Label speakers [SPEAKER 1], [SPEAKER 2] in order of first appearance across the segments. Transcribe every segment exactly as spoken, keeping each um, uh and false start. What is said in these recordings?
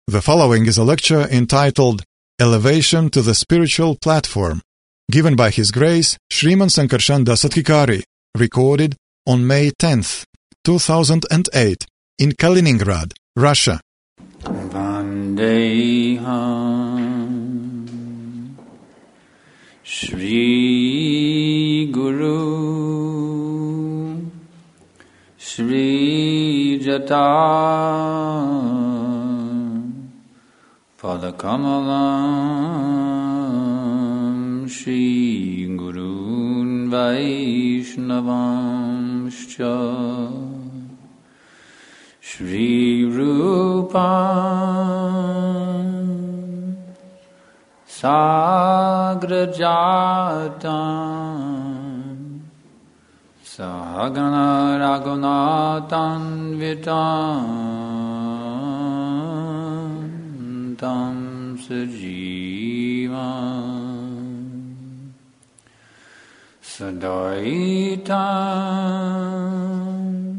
[SPEAKER 1] The following is a lecture entitled Elevation to the Spiritual Platform, given by His Grace Sriman Sankarshan Dasatkikari, recorded on May tenth, two thousand eight, in Kaliningrad, Russia.
[SPEAKER 2] Vandeham Shri Guru Shri Jata Padakamalam Shri Gurun Vaishnavamscha Shri Rupam Sagrajatam Sahagana Raghunathan Vitam Tam Sajivam Sadaitam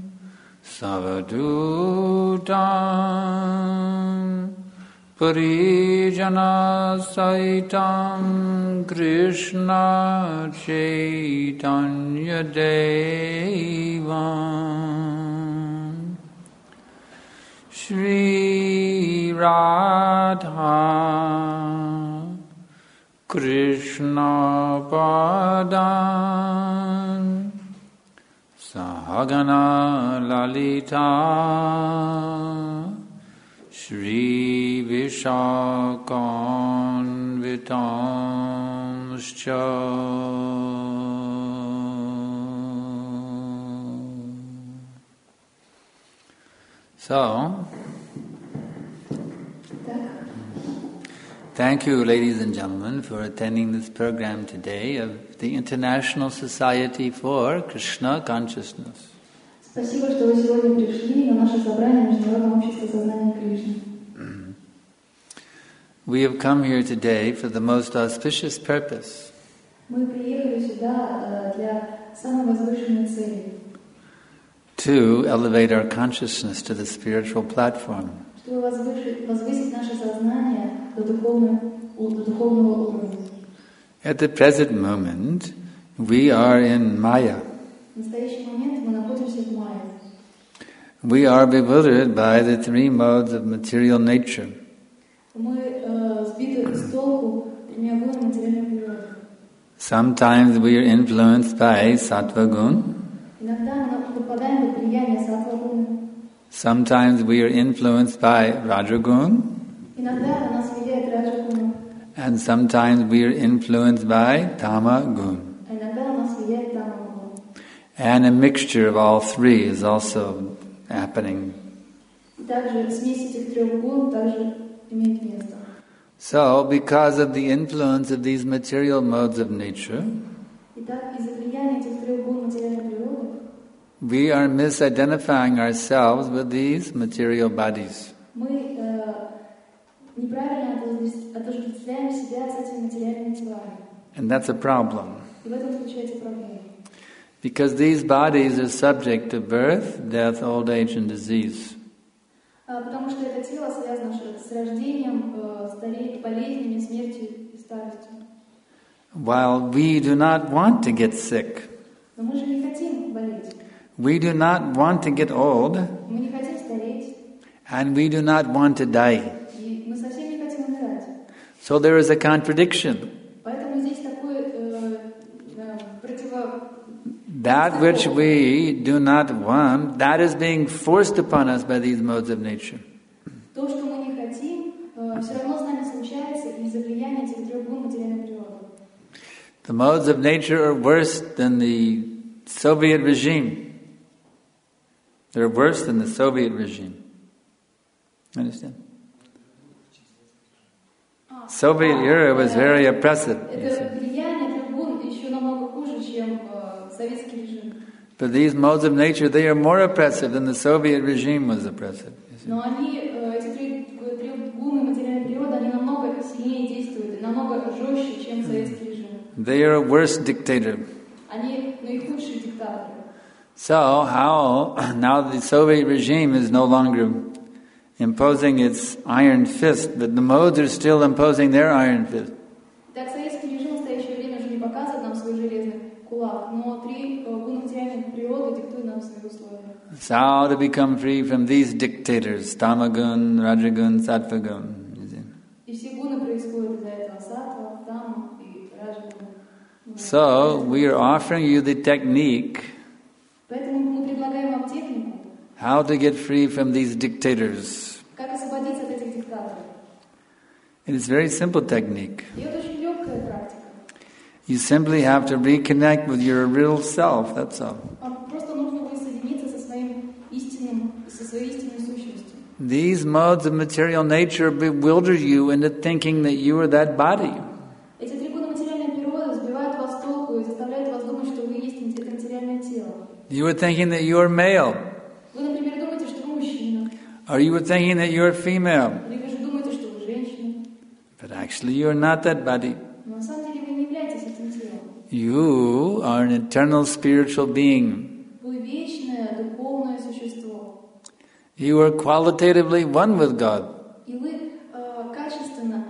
[SPEAKER 2] Savadutam Parijana Saitam Krishna Chaitanya Devam Shri Radha Krishna Padan Sahagana Lalita Shri Vishakanvitamscha So, thank you, ladies and gentlemen, for attending this program today of the International Society for Krishna Consciousness.
[SPEAKER 3] Спасибо, что вы сегодня пришли на наше собрание Международного общества сознания Кришны.
[SPEAKER 2] We have come here today for the most auspicious purpose.
[SPEAKER 3] Мы приехали сюда для самой возвышенной цели.
[SPEAKER 2] To elevate our consciousness to the spiritual platform.
[SPEAKER 3] Чтобы возвысить наше сознание до духовного уровня.
[SPEAKER 2] At the present moment, we are in Maya.
[SPEAKER 3] В настоящий момент мы находимся в Майе.
[SPEAKER 2] We are bewildered by the three modes of material nature.
[SPEAKER 3] Мы сбиты с толку тремя гунами материальной природы.
[SPEAKER 2] Sometimes we are influenced by sattva gun.
[SPEAKER 3] Иногда мы попадаем под влияние саттва гуны.
[SPEAKER 2] Sometimes we are influenced by rajagun.
[SPEAKER 3] Иногда на нас влияет раджагуна.
[SPEAKER 2] And sometimes we are influenced by tamagun.
[SPEAKER 3] Иногда на нас влияет тамагун.
[SPEAKER 2] And a mixture of all three is also happening.
[SPEAKER 3] Также смесь этих трех гун также имеет место.
[SPEAKER 2] So, because of the influence of these material modes of nature,
[SPEAKER 3] Итак, из-за влияния этих трех гун материальной природы
[SPEAKER 2] we are misidentifying ourselves with these material bodies.
[SPEAKER 3] мы э, неправильно отождествляем себя с этими материальными телами.
[SPEAKER 2] And that's a problem.
[SPEAKER 3] И в этом заключается проблема.
[SPEAKER 2] Because these bodies are subject to birth, death, old age, and disease.
[SPEAKER 3] А, потому что это тело связано с рождением, э, старением, болезнями, смертью и старостью.
[SPEAKER 2] While we do not want to get sick,
[SPEAKER 3] Но мы же не хотим болеть.
[SPEAKER 2] we do not want to get old,
[SPEAKER 3] Мы не хотим стареть.
[SPEAKER 2] and we do not want to die.
[SPEAKER 3] И мы совсем не хотим умирать.
[SPEAKER 2] So there is a contradiction.
[SPEAKER 3] Поэтому здесь такое э, э, противо...
[SPEAKER 2] That which we do not want, that is being forced upon us by these modes of nature.
[SPEAKER 3] То, что мы не хотим, э, все равно с нами случается из-за влияния этих трех гун материальной природы.
[SPEAKER 2] The modes of nature are worse than the Soviet regime. They're worse than the Soviet regime. Understand? Soviet era was very oppressive.
[SPEAKER 3] Это влияние трех гун еще намного хуже, чем э, советский режим.
[SPEAKER 2] But these modes of nature, they are more oppressive than the Soviet regime was oppressive.
[SPEAKER 3] Но они, э, эти три, три гуны материальной природы, они намного сильнее действуют, намного жестче, чем советский режим.
[SPEAKER 2] They are a worse dictator.
[SPEAKER 3] Они наихудшие диктаторы.
[SPEAKER 2] So how now the Soviet regime is no longer imposing its iron fist, but the modes are still imposing their iron fist.
[SPEAKER 3] Так советский режим в настоящее время уже не показывает нам свой железный кулак, но три гуны материальной природы диктуют нам свои условия.
[SPEAKER 2] So how to become free from these dictators, Tamagun, Rajagun, Sattvagun.
[SPEAKER 3] И все гуны происходят из-за этого саттва, тама и раджагуна.
[SPEAKER 2] So we are offering you the technique
[SPEAKER 3] Поэтому мы предлагаем вам технику,
[SPEAKER 2] how to get free from these dictators.
[SPEAKER 3] как освободиться от этих диктаторов.
[SPEAKER 2] It is a very simple technique.
[SPEAKER 3] И это очень легкая практика.
[SPEAKER 2] You simply have to reconnect with your real self, that's all.
[SPEAKER 3] Вам просто нужно воссоединиться со своим истинным, со своей истинной сущностью.
[SPEAKER 2] These modes of material nature bewilder you into thinking that you are that body.
[SPEAKER 3] Эти три гуна материальной природы сбивают вас с толку и заставляют вас думать, что вы есть это материальное тело.
[SPEAKER 2] You are thinking that you are male,
[SPEAKER 3] Вы, например, думаете, что вы мужчина,
[SPEAKER 2] or you are thinking that you are female,
[SPEAKER 3] или вы же думаете, что вы женщина.
[SPEAKER 2] but actually you are not that body.
[SPEAKER 3] Но на самом деле вы не являетесь этим телом.
[SPEAKER 2] You are an eternal spiritual being.
[SPEAKER 3] Вы вечное духовное существо.
[SPEAKER 2] You are qualitatively one with God.
[SPEAKER 3] И вы э, качественно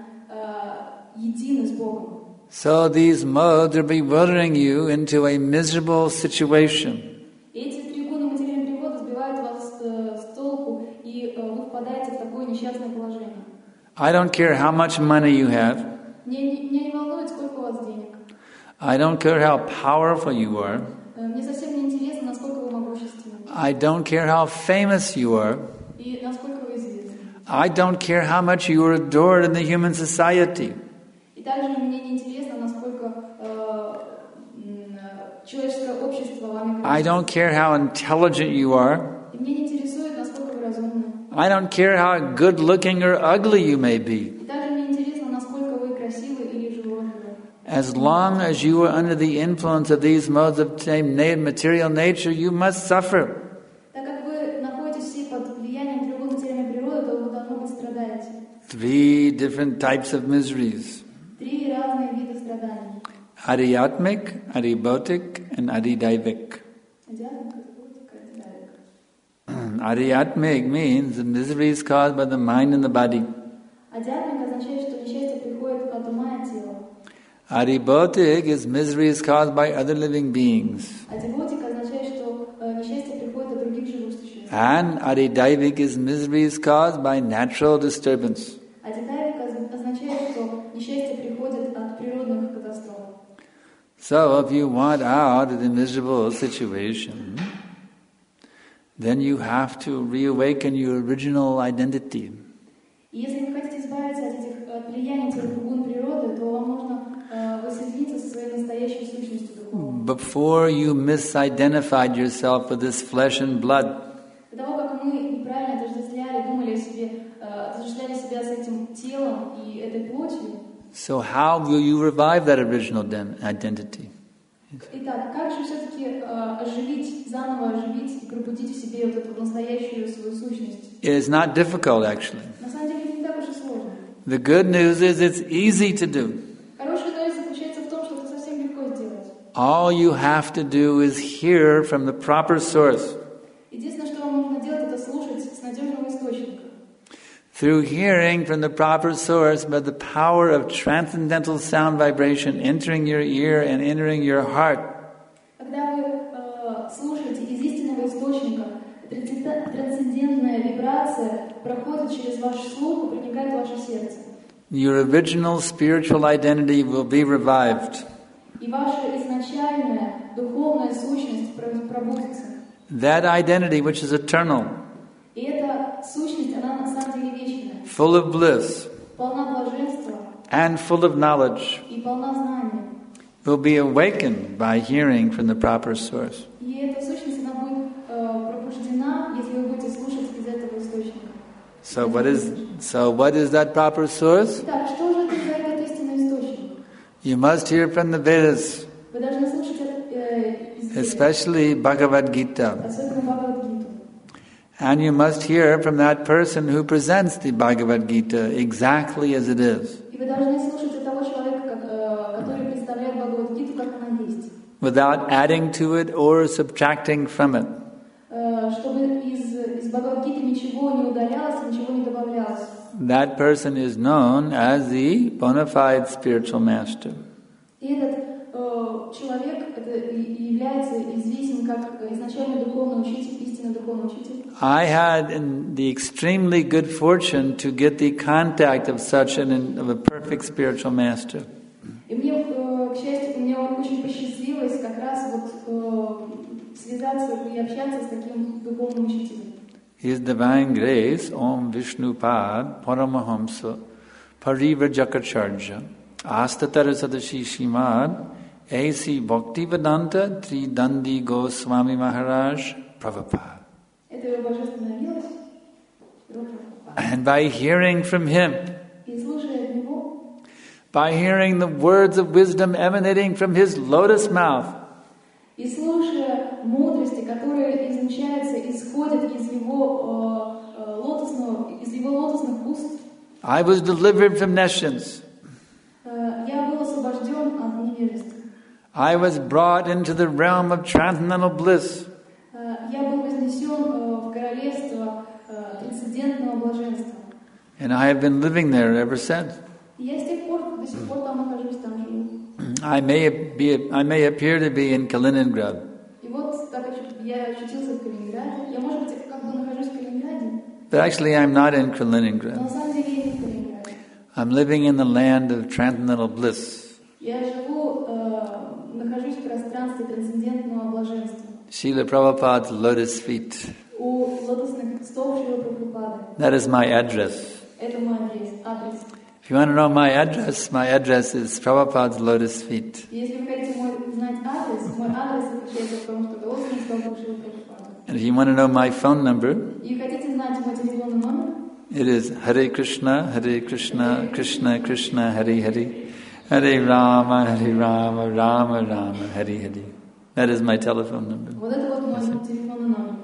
[SPEAKER 3] э, едины с Богом.
[SPEAKER 2] So these modes are bewildering you into a miserable situation.
[SPEAKER 3] И эти три гуна материальной природы сбивают вас э, с толку, и э, вы впадаете в такое несчастное положение.
[SPEAKER 2] I don't care how much money you have.
[SPEAKER 3] Мне, не- меня не волнует, сколько у вас денег.
[SPEAKER 2] I don't care how powerful you are.
[SPEAKER 3] Э, Мне совсем не интересно, насколько вы могущественны.
[SPEAKER 2] I don't care how famous you are.
[SPEAKER 3] И насколько вы известны.
[SPEAKER 2] I don't care how much you are adored in the human society.
[SPEAKER 3] И также мне не интересно, насколько э, м, э, человеческое общество вами
[SPEAKER 2] I
[SPEAKER 3] критикует.
[SPEAKER 2] don't care how intelligent you are.
[SPEAKER 3] И мне не интересует, насколько вы разумны.
[SPEAKER 2] I don't care how good looking or ugly you may be.
[SPEAKER 3] И также мне интересно, насколько вы красивы или животные.
[SPEAKER 2] As long as you are under the influence of these modes of ta- na- material nature, you must suffer.
[SPEAKER 3] Так как вы находитесь все под влиянием трех гун материальной природы, то вы, должно быть, страдаете.
[SPEAKER 2] Three different types of miseries.
[SPEAKER 3] Три разные вида страданий.
[SPEAKER 2] Adhyatmic, adhibautic, and adhidaivik.
[SPEAKER 3] Адиатмика, адипотика, адидавика.
[SPEAKER 2] Adhyatmic means the miseries caused by the mind and the body.
[SPEAKER 3] Адиатмика означает, что несчастье приходит от ума и тела.
[SPEAKER 2] Adhibautic is miseries caused by other living beings.
[SPEAKER 3] Адипотика означает, что э, несчастье приходит от других живых существ.
[SPEAKER 2] And adhidaivik is miseries caused by natural disturbance.
[SPEAKER 3] Адидавика означает, что несчастье приходит от природных катастроф.
[SPEAKER 2] So if you want out of the miserable situation, then you have to reawaken your original identity.
[SPEAKER 3] И если вы хотите избавиться от этих от влияний этих гун природы, то вам нужно э, воссоединиться со своей настоящей сущностью духовной.
[SPEAKER 2] Before you misidentified yourself with this flesh and blood,
[SPEAKER 3] До того, как мы неправильно отождествляли, думали о себе, э, отождествляли себя с этим телом и этой плотью,
[SPEAKER 2] so how will you revive that original den- identity?
[SPEAKER 3] итак, как же все-таки э, оживить, заново оживить и пробудить в себе вот эту настоящую свою сущность?
[SPEAKER 2] It is not difficult, actually.
[SPEAKER 3] На самом деле это не так уж и сложно.
[SPEAKER 2] The good news is it's easy to do.
[SPEAKER 3] Хорошая новость заключается в том, что это совсем легко сделать.
[SPEAKER 2] All you have to do is hear from the proper source.
[SPEAKER 3] Единственное, что вам нужно делать, это слушать с надежного источника.
[SPEAKER 2] Through hearing from the proper source, by the power of transcendental sound vibration entering your ear and entering your heart,
[SPEAKER 3] Когда вы э, слушаете из истинного источника, трансценден- трансцендентная вибрация проходит через ваш слух и проникает в ваше сердце.
[SPEAKER 2] your original spiritual identity will be revived.
[SPEAKER 3] И ваша изначальная духовная сущность про- пробудится.
[SPEAKER 2] That identity, which is eternal,
[SPEAKER 3] И эта сущность, она на самом деле вечная,
[SPEAKER 2] full of bliss,
[SPEAKER 3] полна блаженства
[SPEAKER 2] and full of knowledge,
[SPEAKER 3] и полна знания.
[SPEAKER 2] will be awakened by hearing from the proper source.
[SPEAKER 3] И эта сущность, она будет э, пробуждена, если вы будете слушать из этого источника.
[SPEAKER 2] So what is so what is that proper source?
[SPEAKER 3] Итак, что же это за этот истинный источник?
[SPEAKER 2] You must hear from the Vedas,
[SPEAKER 3] Вы должны слушать это э, из Вед,
[SPEAKER 2] especially Bhagavad Gita.
[SPEAKER 3] особенно Бхагавад-гиту.
[SPEAKER 2] And you must hear from that person who presents the Bhagavad Gita exactly as it is,
[SPEAKER 3] И вы должны слушать от того человека, как, э, который представляет Бхагавад-гиту, как она есть.
[SPEAKER 2] without adding to it or subtracting from it.
[SPEAKER 3] Э, чтобы из, из Бхагавад-гиты ничего не удалялось, ничего не
[SPEAKER 2] that person is known as the bona fide spiritual master.
[SPEAKER 3] И этот э, человек это и является известен как изначальный духовный учитель, истинный духовный учитель.
[SPEAKER 2] I had in the extremely good fortune to get the contact of such an of a perfect spiritual master.
[SPEAKER 3] И мне, э, к счастью, мне очень посчастливилось как раз вот э, связаться и общаться с таким духовным учителем.
[SPEAKER 2] His Divine Grace, Om Vishnupad Paramahamsa Parivrajakacarya Astatara Sadashi Shimad A C Bhaktivedanta Tridandi Goswami Maharaj Prabhupada.
[SPEAKER 3] Это его божественная милость.
[SPEAKER 2] And by hearing from him,
[SPEAKER 3] И слушая от него,
[SPEAKER 2] by hearing the words of wisdom emanating from his lotus mouth,
[SPEAKER 3] и слушая мудрости, которые изучаются, исходят из его э, э, лотосного, из его лотосных уст,
[SPEAKER 2] I was delivered from nescience.
[SPEAKER 3] э, я был освобожден от невежества.
[SPEAKER 2] I was brought into the realm of transcendental bliss.
[SPEAKER 3] Э, я был вознесен э, в королевство э, трансцендентного блаженства.
[SPEAKER 2] And I have been living there ever since.
[SPEAKER 3] И я с тех пор до сих пор там нахожусь, там живу.
[SPEAKER 2] I may be, I may appear to be in Kaliningrad.
[SPEAKER 3] И вот так я очутился в Калининграде. Я, может быть, как бы нахожусь в Калининграде,
[SPEAKER 2] But actually I'm not in
[SPEAKER 3] но
[SPEAKER 2] Kaliningrad.
[SPEAKER 3] на самом деле я не в Калининграде.
[SPEAKER 2] I'm living in the land of transcendental bliss.
[SPEAKER 3] Я живу, э, нахожусь в пространстве трансцендентного блаженства.
[SPEAKER 2] Srila Prabhupada's lotus feet.
[SPEAKER 3] У лотосных стоп Шрила Прабхупады.
[SPEAKER 2] That is my address.
[SPEAKER 3] Это мой адрес. адрес.
[SPEAKER 2] If you want to know my address, my address is Prabhupada's lotus feet.
[SPEAKER 3] Если вы хотите мой, знать адрес, мой адрес заключается в том, что это лотосный стоп Шрила Прабхупады.
[SPEAKER 2] And if you want to know my phone number,
[SPEAKER 3] И хотите знать мой телефонный номер?
[SPEAKER 2] it is Hare Krishna, Hare Krishna, Krishna Krishna, Hare Hare, Hare Rama, Hare Rama, Rama Rama, Hare Hare. That is my telephone number.
[SPEAKER 3] Вот это вот мой телефонный номер.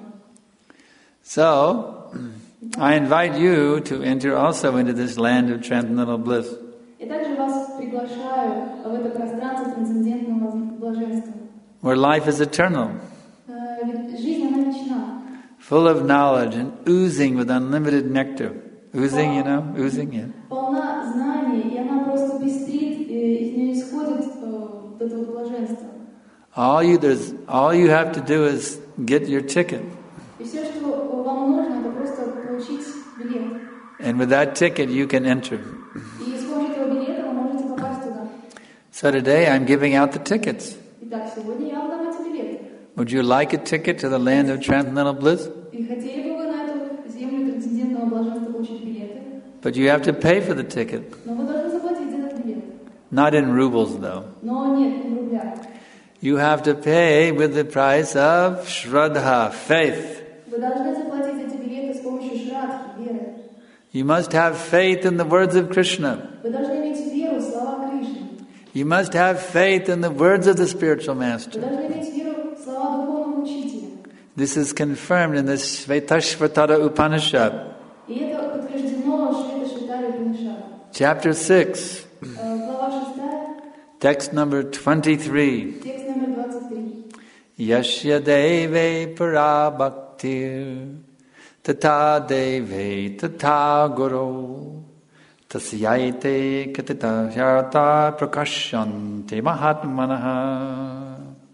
[SPEAKER 2] So, I invite you to enter also into this land of transcendental bliss.
[SPEAKER 3] И также вас приглашаю в это пространство трансцендентного блаженства.
[SPEAKER 2] Where life is eternal,
[SPEAKER 3] Э, Ведь жизнь, она вечна.
[SPEAKER 2] full of knowledge and oozing with unlimited nectar. Oozing, you know? Oozing, yeah.
[SPEAKER 3] Полна знаний, и она просто пестрит, и из нее исходит э, вот это вот блаженство.
[SPEAKER 2] All you, there's, all you have to do is get your ticket.
[SPEAKER 3] И все, что вам нужно, это просто получить билет.
[SPEAKER 2] And with that ticket, you can enter.
[SPEAKER 3] И с помощью этого билета вы можете попасть туда.
[SPEAKER 2] So today, I'm giving out the tickets.
[SPEAKER 3] Итак, сегодня я вам дам эти билеты.
[SPEAKER 2] Would you like a ticket to the land of transcendental bliss?
[SPEAKER 3] И хотели бы вы на эту землю трансцендентного блаженства получить билеты?
[SPEAKER 2] But you have to pay for the ticket.
[SPEAKER 3] Но вы должны заплатить за этот билет.
[SPEAKER 2] Not in rubles, though.
[SPEAKER 3] Но нет, не в рублях.
[SPEAKER 2] You have to pay with the price of Shraddha, faith.
[SPEAKER 3] Вы должны заплатить эти билеты с помощью шрадхи, веры.
[SPEAKER 2] You must have faith in the words of Krishna.
[SPEAKER 3] Вы должны иметь веру в слова Кришны.
[SPEAKER 2] You must have faith in the words of the spiritual
[SPEAKER 3] Вы
[SPEAKER 2] master.
[SPEAKER 3] должны иметь веру в слова духовного учителя.
[SPEAKER 2] This is confirmed in the Shvetashvatara Upanishad,
[SPEAKER 3] И это подтверждено Швета Швитари Упанишада.
[SPEAKER 2] chapter six,
[SPEAKER 3] Э, Глава шестая,
[SPEAKER 2] text number twenty-three.
[SPEAKER 3] текст номер двадцать три.
[SPEAKER 2] Yashya deve para bhaktir tata deve tata guru tasyaite katita hyata prakashyante mahatmanaha.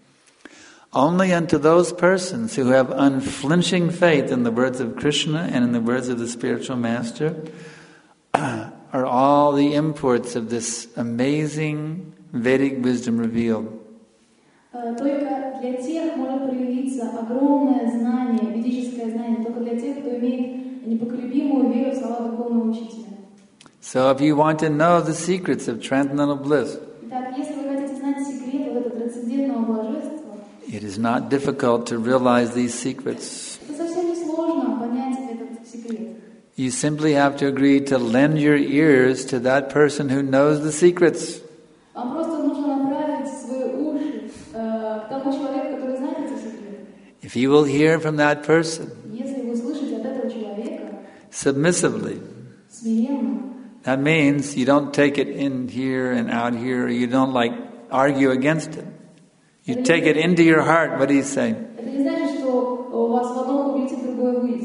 [SPEAKER 2] Only unto those persons who have unflinching faith in the words of Krishna and in the words of the spiritual master are all the imports of this amazing Vedic wisdom revealed.
[SPEAKER 3] Э, Только для тех может проявиться огромное знание, ведическое знание, только для тех, кто имеет непоколебимую веру в слова духовного учителя.
[SPEAKER 2] So if you want to know the secrets of transcendental bliss,
[SPEAKER 3] Итак, если вы хотите знать секреты вот этого трансцендентного блаженства,
[SPEAKER 2] it is not difficult to realize these secrets.
[SPEAKER 3] это совсем не сложно понять этот секрет.
[SPEAKER 2] You simply have to agree to lend your ears to that person who knows the secrets.
[SPEAKER 3] Вам просто нужно направить свои уши э, к тому человеку, который знает эти секреты.
[SPEAKER 2] If you will hear from that person
[SPEAKER 3] Если вы слышите от этого человека
[SPEAKER 2] submissively,
[SPEAKER 3] смиренно,
[SPEAKER 2] that means you don't take it in here and out here, you don't like argue against it. You take it into your heart what he's saying.
[SPEAKER 3] это не значит, что у вас в одном уйдет, в другое выйдет.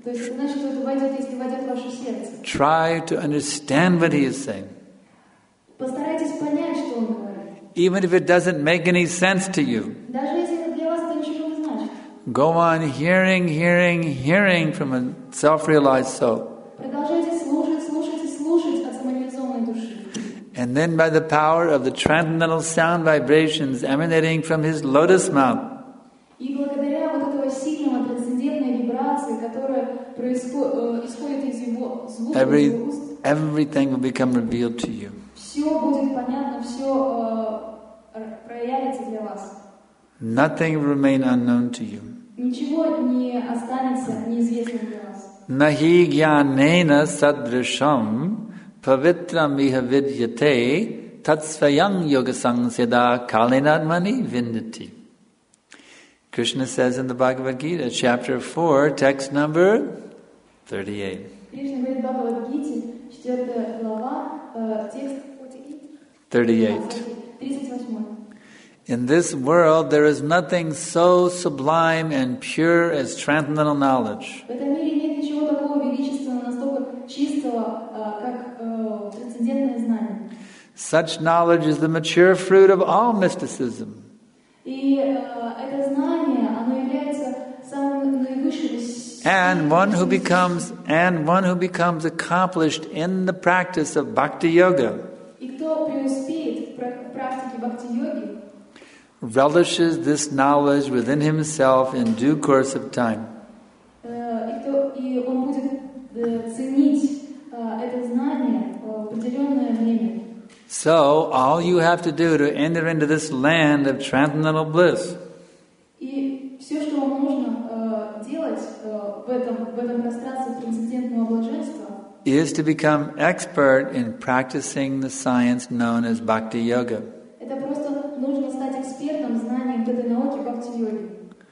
[SPEAKER 3] То есть это значит, что это войдет, если войдет в ваше сердце.
[SPEAKER 2] Try to understand what he is saying.
[SPEAKER 3] Постарайтесь понять, что он говорит.
[SPEAKER 2] Even if it doesn't make any sense to you.
[SPEAKER 3] Даже если для вас это ничего не значит.
[SPEAKER 2] Go on hearing, hearing, hearing from a self-realized soul.
[SPEAKER 3] Продолжайте слушать, слушать и слушать от самореализованной души.
[SPEAKER 2] And then by the power of the transcendental sound vibrations emanating from his lotus mouth,
[SPEAKER 3] И благодаря вот этого сильного трансцендентной вибрации, которая происходит, исходит из его звука,
[SPEAKER 2] every,
[SPEAKER 3] из его уст,
[SPEAKER 2] everything will become revealed to you.
[SPEAKER 3] все будет понятно, все э, проявится для вас.
[SPEAKER 2] Nothing will remain unknown to you.
[SPEAKER 3] Ничего не останется неизвестным для вас.
[SPEAKER 2] Nahi jnanena sadrisham pavitram iha vidyate tatsvayam yogasang siddha kalinatmani vindati. Krishna says in the Bhagavad Gita, chapter four, text number thirty-eight.
[SPEAKER 3] Кришна говорит в Бхагавад-гите, четвертая глава, э, текст
[SPEAKER 2] thirty-eight.
[SPEAKER 3] тридцать восемь.
[SPEAKER 2] In this world, there is nothing so sublime and pure as transcendental knowledge.
[SPEAKER 3] В этом мире нет ничего такого величественного, настолько чистого, э, как э, трансцендентное знание.
[SPEAKER 2] Such knowledge is the mature fruit of all mysticism.
[SPEAKER 3] И э, это знание, оно является самым наивысшим.
[SPEAKER 2] And one who becomes and one who becomes accomplished in the practice of bhakti yoga
[SPEAKER 3] И кто преуспеет в практике бхакти-йоги,
[SPEAKER 2] relishes this knowledge within himself in due course of time.
[SPEAKER 3] э, и, кто, и он будет э, ценить э, это знание в определенное время.
[SPEAKER 2] So all you have to do to enter into this land of transcendental bliss
[SPEAKER 3] И все, что вам нужно э, делать э, в, этом, в этом пространстве трансцендентного блаженства,
[SPEAKER 2] is to become expert in practicing the science known as bhakti yoga.
[SPEAKER 3] это просто нужно стать экспертом в знании вот этой науки бхакти-йоги.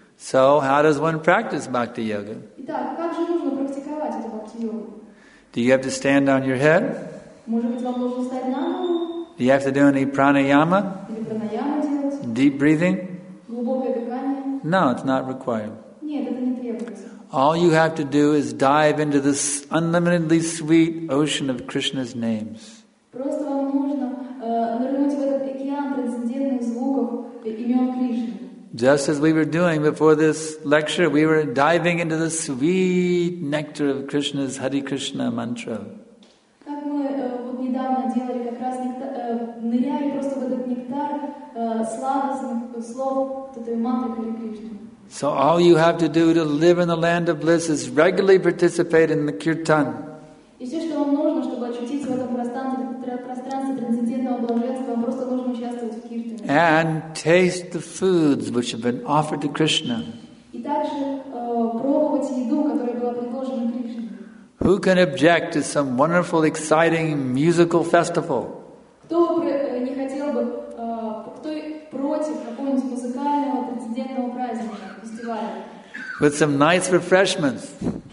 [SPEAKER 2] So how does one practice bhakti yoga?
[SPEAKER 3] Итак, как же нужно практиковать эту бхакти-йогу?
[SPEAKER 2] Do you have to stand on your head?
[SPEAKER 3] Может быть, вам нужно встать на голову,
[SPEAKER 2] Do you have to do any pranayama?
[SPEAKER 3] или пранаяму делать,
[SPEAKER 2] Deep breathing?
[SPEAKER 3] глубокое дыхание?
[SPEAKER 2] No, it's not required.
[SPEAKER 3] Нет, это не требуется.
[SPEAKER 2] All you have to do is dive into this unlimitedly sweet ocean of Krishna's names.
[SPEAKER 3] Просто вам нужно э, нырнуть в этот океан трансцендентных звуков э, имен Кришны.
[SPEAKER 2] Just as we were doing before this lecture, we were diving into the sweet nectar of Krishna's Hare Krishna mantra.
[SPEAKER 3] Как мы э, вот недавно делали, как раз нектар, э, ныряли просто в этот нектар э, сладостных слов вот этой мантры Харе Кришны.
[SPEAKER 2] So all you have to do to live in the land of bliss is regularly participate in the kirtan.
[SPEAKER 3] И все, что вам нужно, чтобы очутиться в этом пространстве, пространстве трансцендентного блаженства, вам просто нужно участвовать в киртане.
[SPEAKER 2] And taste the foods which have been offered to Krishna.
[SPEAKER 3] И также э, пробовать еду, которая была предложена Кришне.
[SPEAKER 2] Who can object to some wonderful, exciting musical festival?
[SPEAKER 3] Кто э, не хотел бы, э, кто против какого-нибудь музыкального трансцендентного праздника, фестиваля?
[SPEAKER 2] With some nice refreshments.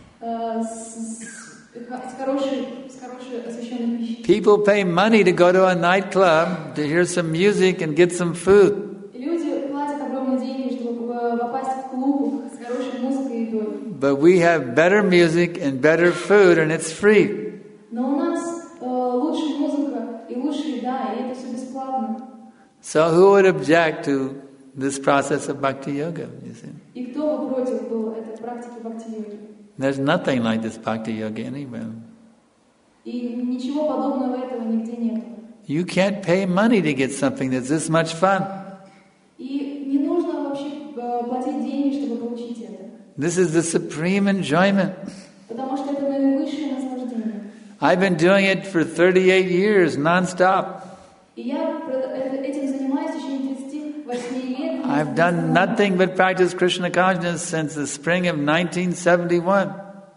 [SPEAKER 3] Э, с, с, с хорошей, с хорошей освещенной пищей.
[SPEAKER 2] People pay money to go to a nightclub to hear some music and get some food.
[SPEAKER 3] Люди платят огромные деньги, чтобы попасть в клуб с хорошей музыкой и едой.
[SPEAKER 2] But we have better music and better food, and it's free.
[SPEAKER 3] Но у нас э, лучше музыка и лучше еда, и это все бесплатно.
[SPEAKER 2] So who would object to this process of bhakti yoga? You see,
[SPEAKER 3] И кто бы против был этой практики бхакти-йоги?
[SPEAKER 2] there's nothing like this bhakti yoga anywhere.
[SPEAKER 3] И ничего подобного этого нигде нет.
[SPEAKER 2] You can't pay money to get something that's this much fun.
[SPEAKER 3] И не нужно вообще э, платить деньги, чтобы получить это.
[SPEAKER 2] This is the supreme enjoyment.
[SPEAKER 3] Потому что это наивысшее наслаждение.
[SPEAKER 2] I've been doing it for thirty-eight years, non-stop.
[SPEAKER 3] И я этим занимаюсь в течение тридцати восьми лет.
[SPEAKER 2] I've done nothing but practice Krishna consciousness since the spring of nineteen seventy-one.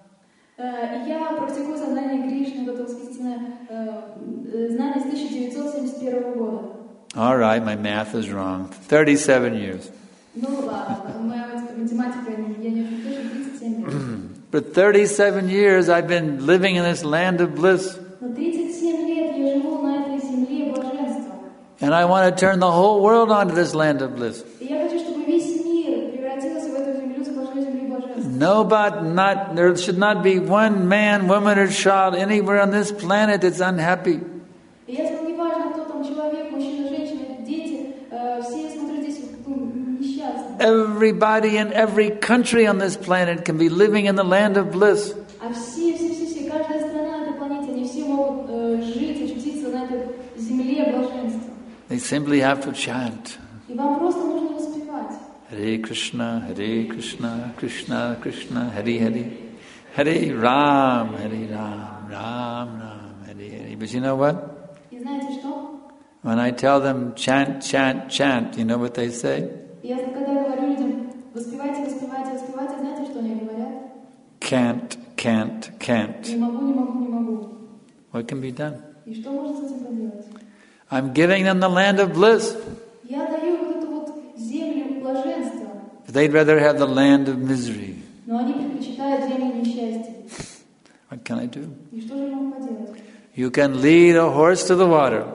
[SPEAKER 3] Я практикую сознание Кришны, это восхитительное знание с тысяча девятьсот семьдесят первого года.
[SPEAKER 2] All right, my math is wrong. thirty-seven years.
[SPEAKER 3] Ну ладно, моя математика, я не очень точно, тридцать семь лет.
[SPEAKER 2] For thirty-seven years I've been living in this land of bliss.
[SPEAKER 3] Но тридцать семь лет я живу на этой земле блаженства.
[SPEAKER 2] And I want to turn the whole world onto this land of bliss.
[SPEAKER 3] И я хочу, чтобы весь мир превратился в эту землю, сплошную землю блаженства.
[SPEAKER 2] No, but not, there should not be one man, woman, or child anywhere on this planet that's unhappy.
[SPEAKER 3] И если не важно, кто там человек, мужчина, женщина, дети, э, все смотрят здесь несчастны.
[SPEAKER 2] Everybody in every country on this planet can be living in the land of bliss.
[SPEAKER 3] А все, все, все, все, каждая страна на этой планете, они все могут э, жить, очутиться на этой земле блаженства.
[SPEAKER 2] They simply have to chant.
[SPEAKER 3] И вам просто нужно воспевать.
[SPEAKER 2] Hare Krishna, Hare Krishna, Krishna Krishna, Hare Hare, Hare Ram, Hare Ram, Ram Ram, Hare Hare. But you know what?
[SPEAKER 3] И знаете что?
[SPEAKER 2] When I tell them chant, chant, chant, you know what they say?
[SPEAKER 3] Я когда говорю людям, воспевайте, воспевайте, воспевайте, знаете, что они говорят?
[SPEAKER 2] Can't, can't, can't.
[SPEAKER 3] Не могу, не могу, не могу.
[SPEAKER 2] What can be done?
[SPEAKER 3] И что можно с этим поделать?
[SPEAKER 2] I'm giving them the land of bliss.
[SPEAKER 3] Я даю вот эту вот землю блаженства.
[SPEAKER 2] They'd rather have the land of misery.
[SPEAKER 3] Но они предпочитают землю несчастья.
[SPEAKER 2] What can I do?
[SPEAKER 3] И что же я могу поделать?
[SPEAKER 2] You can lead a horse to the water.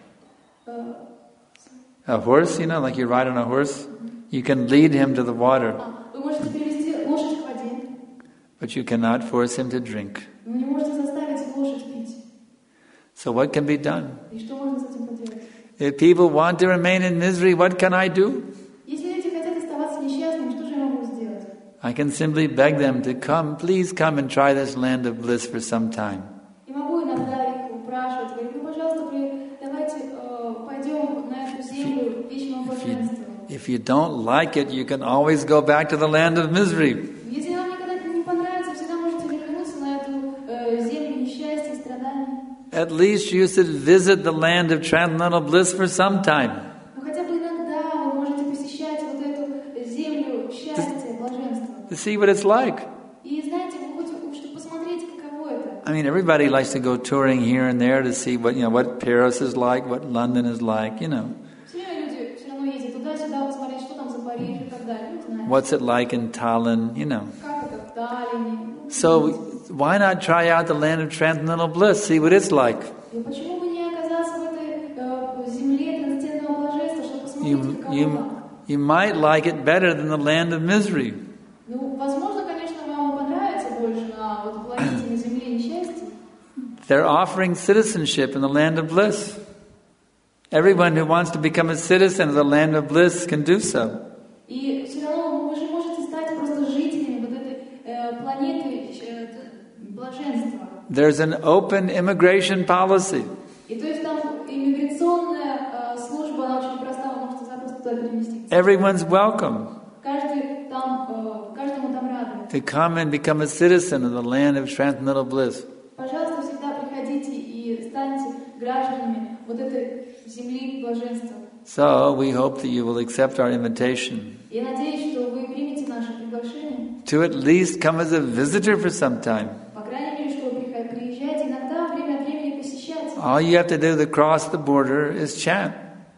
[SPEAKER 3] Uh,
[SPEAKER 2] A horse, you know, like you ride on a horse. You can lead him to the water,
[SPEAKER 3] Вы можете перевести лошадь к воде,
[SPEAKER 2] but you cannot force him to drink.
[SPEAKER 3] но не можете заставить лошадь пить.
[SPEAKER 2] So what can be done?
[SPEAKER 3] И что можно с этим поделать?
[SPEAKER 2] If people want to remain in misery, what can I do?
[SPEAKER 3] Если люди хотят оставаться несчастными, что же я могу сделать?
[SPEAKER 2] I can simply beg them to come, please come and try this land of bliss for some time.
[SPEAKER 3] И могу иногда их упрашивать, говорить, ну, пожалуйста, при- давайте э, пойдем на эту землю вечного блаженства.
[SPEAKER 2] If you don't like it, you can always go back to the land of misery.
[SPEAKER 3] Если вам никогда это не понравится, всегда можете вернуться на эту э, землю несчастья и страданий.
[SPEAKER 2] At least you should visit the land of transcendental bliss for some time.
[SPEAKER 3] Но хотя бы иногда вы можете посещать вот эту землю счастья, блаженства.
[SPEAKER 2] To see what it's like.
[SPEAKER 3] И знаете, вы хоть, чтобы посмотреть, каково это.
[SPEAKER 2] I mean, everybody likes to go touring here and there to see what, you know, what Paris is like, what London is like, you know.
[SPEAKER 3] Все время люди все равно ездят туда-сюда, посмотреть, что там за Париж и так далее. Ну, знаете,
[SPEAKER 2] What's it like in Tallinn, you know.
[SPEAKER 3] как это в Таллине.
[SPEAKER 2] So why not try out the land of transcendental bliss, see what it's like.
[SPEAKER 3] И почему бы не оказаться в этой э, земле трансцендентного блаженства, чтобы посмотреть,
[SPEAKER 2] You,
[SPEAKER 3] каково
[SPEAKER 2] you,
[SPEAKER 3] там?
[SPEAKER 2] you might like it better than the land of misery.
[SPEAKER 3] Ну, возможно, конечно, вам понравится больше на вот планете, на земле несчастья.
[SPEAKER 2] They're offering citizenship in the land of bliss. Everyone who wants to become a citizen of the land of bliss can do so.
[SPEAKER 3] И все равно вы же можете стать просто жителями вот этой э, планеты э, блаженства.
[SPEAKER 2] There's an open immigration policy.
[SPEAKER 3] И то есть там иммиграционная э, служба, она очень проста, вы можете запросто туда переместиться.
[SPEAKER 2] Everyone's welcome
[SPEAKER 3] Каждый там, э, каждому там рады.
[SPEAKER 2] to come and become a citizen of the land of transcendental bliss.
[SPEAKER 3] Пожалуйста, всегда приходите и станьте гражданами вот этой земли блаженства.
[SPEAKER 2] So we hope that you will accept our invitation
[SPEAKER 3] Я надеюсь, что вы примете наше приглашение.
[SPEAKER 2] to at least come as a visitor for some time.
[SPEAKER 3] По крайней мере, что вы приход- приезжаете иногда, время от времени посещать.
[SPEAKER 2] All you have to do to cross the border is chant.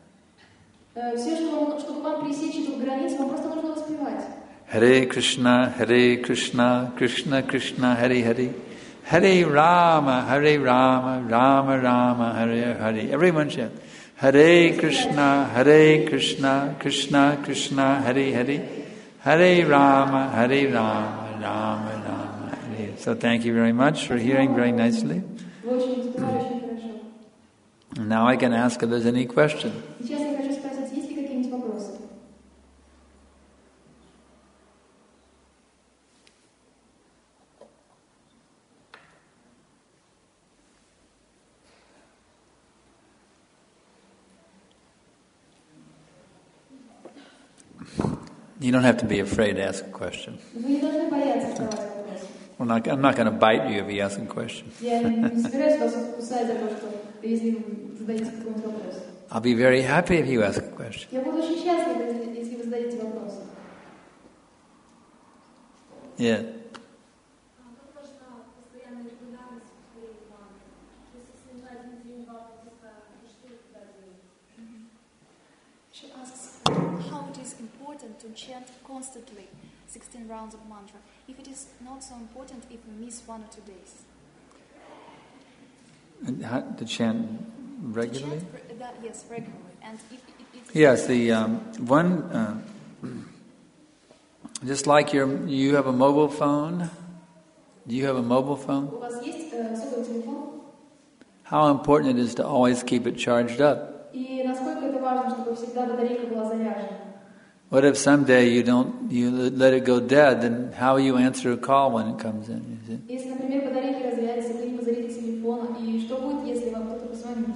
[SPEAKER 3] Э, Все, что вам, чтобы вам пересечь эту границу, вам просто нужно воспевать.
[SPEAKER 2] Hare Krishna, Hare Krishna, Krishna Krishna, Hare Hare, Hare Rama, Hare Rama, Rama Rama, Hare Hare. Everyone chant. Hare Krishna, Hare Krishna, Krishna Krishna, Hare Hare, Hare Rama, Hare Rama, Rama Rama, Hare. So thank you very much for hearing very nicely.
[SPEAKER 3] Вы очень воспевали очень хорошо.
[SPEAKER 2] And now I can ask if there's any question.
[SPEAKER 3] Сейчас я хочу спросить, есть ли какие-нибудь вопросы?
[SPEAKER 2] You don't have to be afraid to ask a question.
[SPEAKER 3] Вы не должны бояться задавать вопросы.
[SPEAKER 2] We're not, I'm not going to bite you if you ask a question.
[SPEAKER 3] Я не собираюсь вас кусать за то, что если вы зададите какой-нибудь вопрос.
[SPEAKER 2] I'll be very happy if you ask a question.
[SPEAKER 3] Я буду очень счастлива, если- если вы зададите вопрос.
[SPEAKER 2] Yeah.
[SPEAKER 4] Как важна постоянная регулярность в своей плане? Если на один день два выпуска, что это дает?
[SPEAKER 5] She asks how it is important to chant constantly sixteen rounds of mantra, if it is not so important if we miss one or two days.
[SPEAKER 2] And how, to chant regularly?
[SPEAKER 5] To chant, re- that, yes, regularly. And if it, it, it's
[SPEAKER 2] Yes, the um, one uh, Just like your, you have a mobile phone. Do you have a mobile phone?
[SPEAKER 3] У вас есть э, сотовый телефон?
[SPEAKER 2] How important it is to always keep it charged up.
[SPEAKER 3] И насколько это важно, чтобы всегда батарейка была заряжена?
[SPEAKER 2] What if someday you don't, you let it go dead, then how will you answer a call when it comes in? You see?
[SPEAKER 3] Если, например, батарейка разрядится, вы не позарите телефон, и что будет, если вам кто-то позвонит?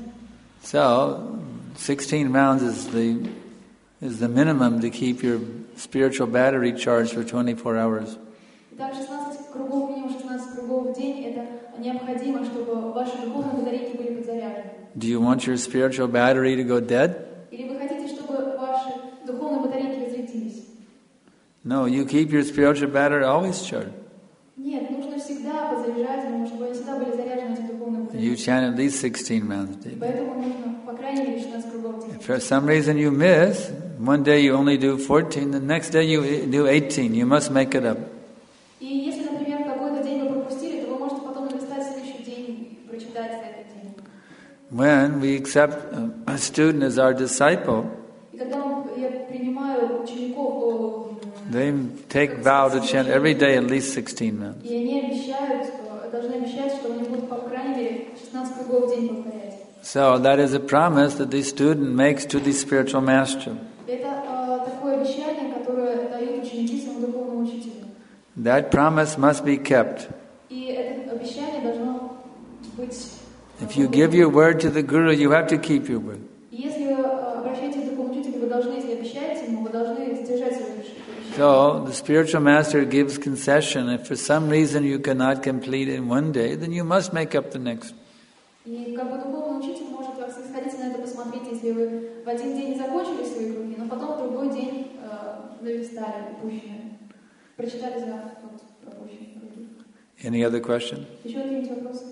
[SPEAKER 2] So, sixteen rounds is the is the minimum to keep your spiritual battery charged for twenty-four hours.
[SPEAKER 3] Итак, шестнадцать кругов, минимум шестнадцать кругов в день, это необходимо, чтобы ваши духовные батарейки были подзаряжены.
[SPEAKER 2] Do you want your spiritual battery to go dead?
[SPEAKER 3] Или вы хотите, чтобы ваши духовные батарейки разрядились?
[SPEAKER 2] No, you keep your spiritual battery always charged.
[SPEAKER 3] Нет, нужно всегда подзаряжать, чтобы они всегда были заряжены, эти духовные батарейки.
[SPEAKER 2] You chant at least sixteen rounds daily.
[SPEAKER 3] Поэтому нужно, по крайней мере, шестнадцать кругов в день.
[SPEAKER 2] If for some reason you miss, one day you only do fourteen, the next day you do eighteen. You must make it up.
[SPEAKER 3] И если, например, какой-то день вы пропустили, то вы можете потом написать следующий день и прочитать за этот день.
[SPEAKER 2] When we accept a student as our disciple,
[SPEAKER 3] И когда я принимаю учеников,
[SPEAKER 2] they take vow to chant every day at least sixteen rounds.
[SPEAKER 3] и они обещают, должны обещать, что они будут, по крайней мере, шестнадцать кругов в день повторять.
[SPEAKER 2] So that is a promise that the student makes to the spiritual master.
[SPEAKER 3] Это э, такое обещание, которое дают ученики своему духовному учителю.
[SPEAKER 2] That promise must be kept.
[SPEAKER 3] И это обещание должно быть...
[SPEAKER 2] If you give your word to the Guru, you have to keep your word.
[SPEAKER 3] Если вы обращаетесь к духовному учителю, вы должны, если обещаете ему, вы должны сдержать свое обещание.
[SPEAKER 2] So the spiritual master gives concession. If for some reason you cannot complete in one day, then you must make up the next.
[SPEAKER 3] И как бы духовный учитель может снисходительно на это посмотреть, если вы в один день не закончили свои круги, но потом в другой день э, наверстали упущенное, прочитали за вот, пропущенные круги.
[SPEAKER 2] Any other question?
[SPEAKER 3] Еще какие-нибудь вопросы?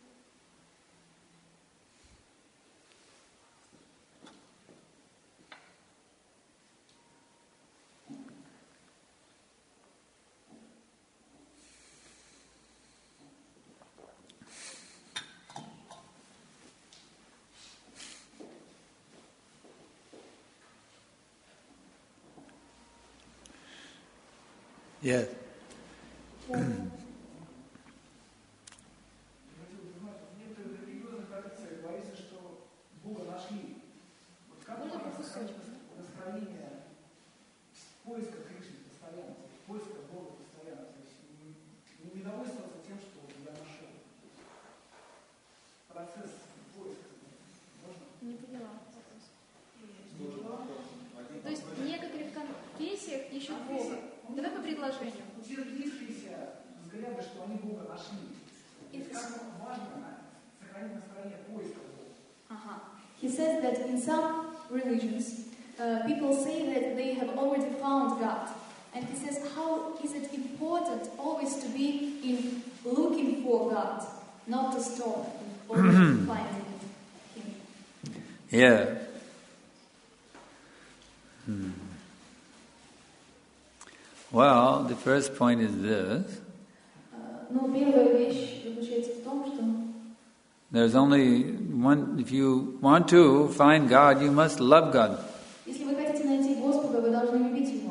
[SPEAKER 2] Yes.
[SPEAKER 6] Поиска Кришны постоянно, поиска Бога постоянно, то есть не, не довольствоваться тем, что я нашел. Процесс поиска. Можно?
[SPEAKER 5] Не поняла вопрос. То есть в некоторых конфессиях ищут Бога. Давай по предложению.
[SPEAKER 6] Утвердившиеся взгляды, что они Бога нашли. И как важно сохранить настроение поиска Бога.
[SPEAKER 5] Ага.
[SPEAKER 3] He says that in some religions, uh, people say that they have already found God. And he says, how is it important always to be in looking for God, not to stop or finding Him?
[SPEAKER 2] Yeah. Hmm. Well, the first point is this.
[SPEAKER 3] Ну, первая вещь заключается в том, что
[SPEAKER 2] There's only one, if you want to find God, you must love God.
[SPEAKER 3] если вы хотите найти Господа, вы должны любить Его.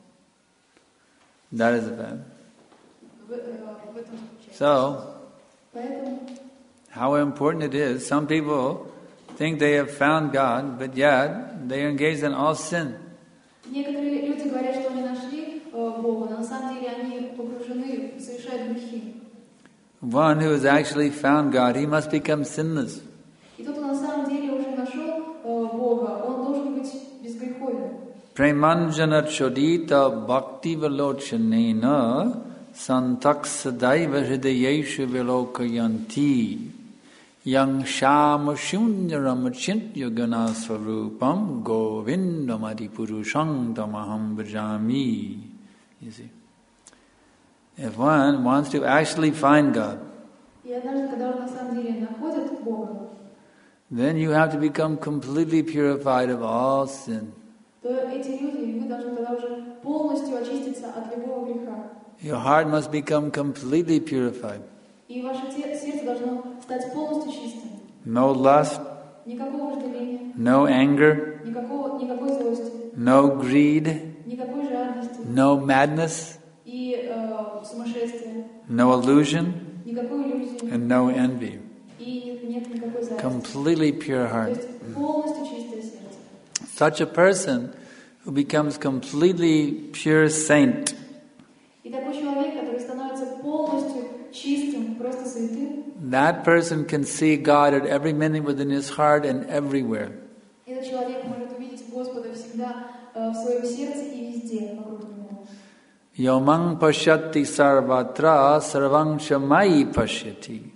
[SPEAKER 2] That is a fact.
[SPEAKER 3] В, э, в этом заключается.
[SPEAKER 2] So,
[SPEAKER 3] Поэтому
[SPEAKER 2] how important it is. Some people think they have found God, but yet they are engaged in all sin.
[SPEAKER 3] некоторые люди говорят, что они нашли э, Бога, но на самом деле они погружены, совершают грехи.
[SPEAKER 2] One who has actually found God, he must become sinless.
[SPEAKER 3] И тот, кто на самом деле уже нашел э, Бога, он должен быть безгреховен.
[SPEAKER 2] Premanjana chodita bhakti velochanena santaksadaiva hridayeshu velokayanti yang shama shunyaram achintya ganasvarupam govindamadi purusham tamaham bhajami. You see, if one wants to actually find God,
[SPEAKER 3] И однажды, когда он на самом деле находит Бога,
[SPEAKER 2] then you have to become completely purified of all sin.
[SPEAKER 3] то эти люди, вы должны тогда уже полностью очиститься от любого греха.
[SPEAKER 2] Your heart must become completely purified.
[SPEAKER 3] И ваше те- сердце должно стать полностью чистым.
[SPEAKER 2] No lust,
[SPEAKER 3] Никакого вожделения,
[SPEAKER 2] no anger,
[SPEAKER 3] никакого, никакой злости,
[SPEAKER 2] no greed,
[SPEAKER 3] никакой жадности,
[SPEAKER 2] no madness,
[SPEAKER 3] и э, сумасшествия,
[SPEAKER 2] no illusion,
[SPEAKER 3] никакой иллюзии,
[SPEAKER 2] and no envy.
[SPEAKER 3] и нет никакой зависти.
[SPEAKER 2] Completely pure
[SPEAKER 3] То
[SPEAKER 2] heart.
[SPEAKER 3] есть полностью чистое сердце.
[SPEAKER 2] Such a person who becomes completely pure saint
[SPEAKER 3] И такой человек, который становится полностью чистым, просто святым,
[SPEAKER 2] that person can see God at every minute within his heart and everywhere.
[SPEAKER 3] этот человек может увидеть Господа всегда э, в своем сердце и везде вокруг него.
[SPEAKER 2] Yomang pashyati sarvatra sarvang shamai pashyati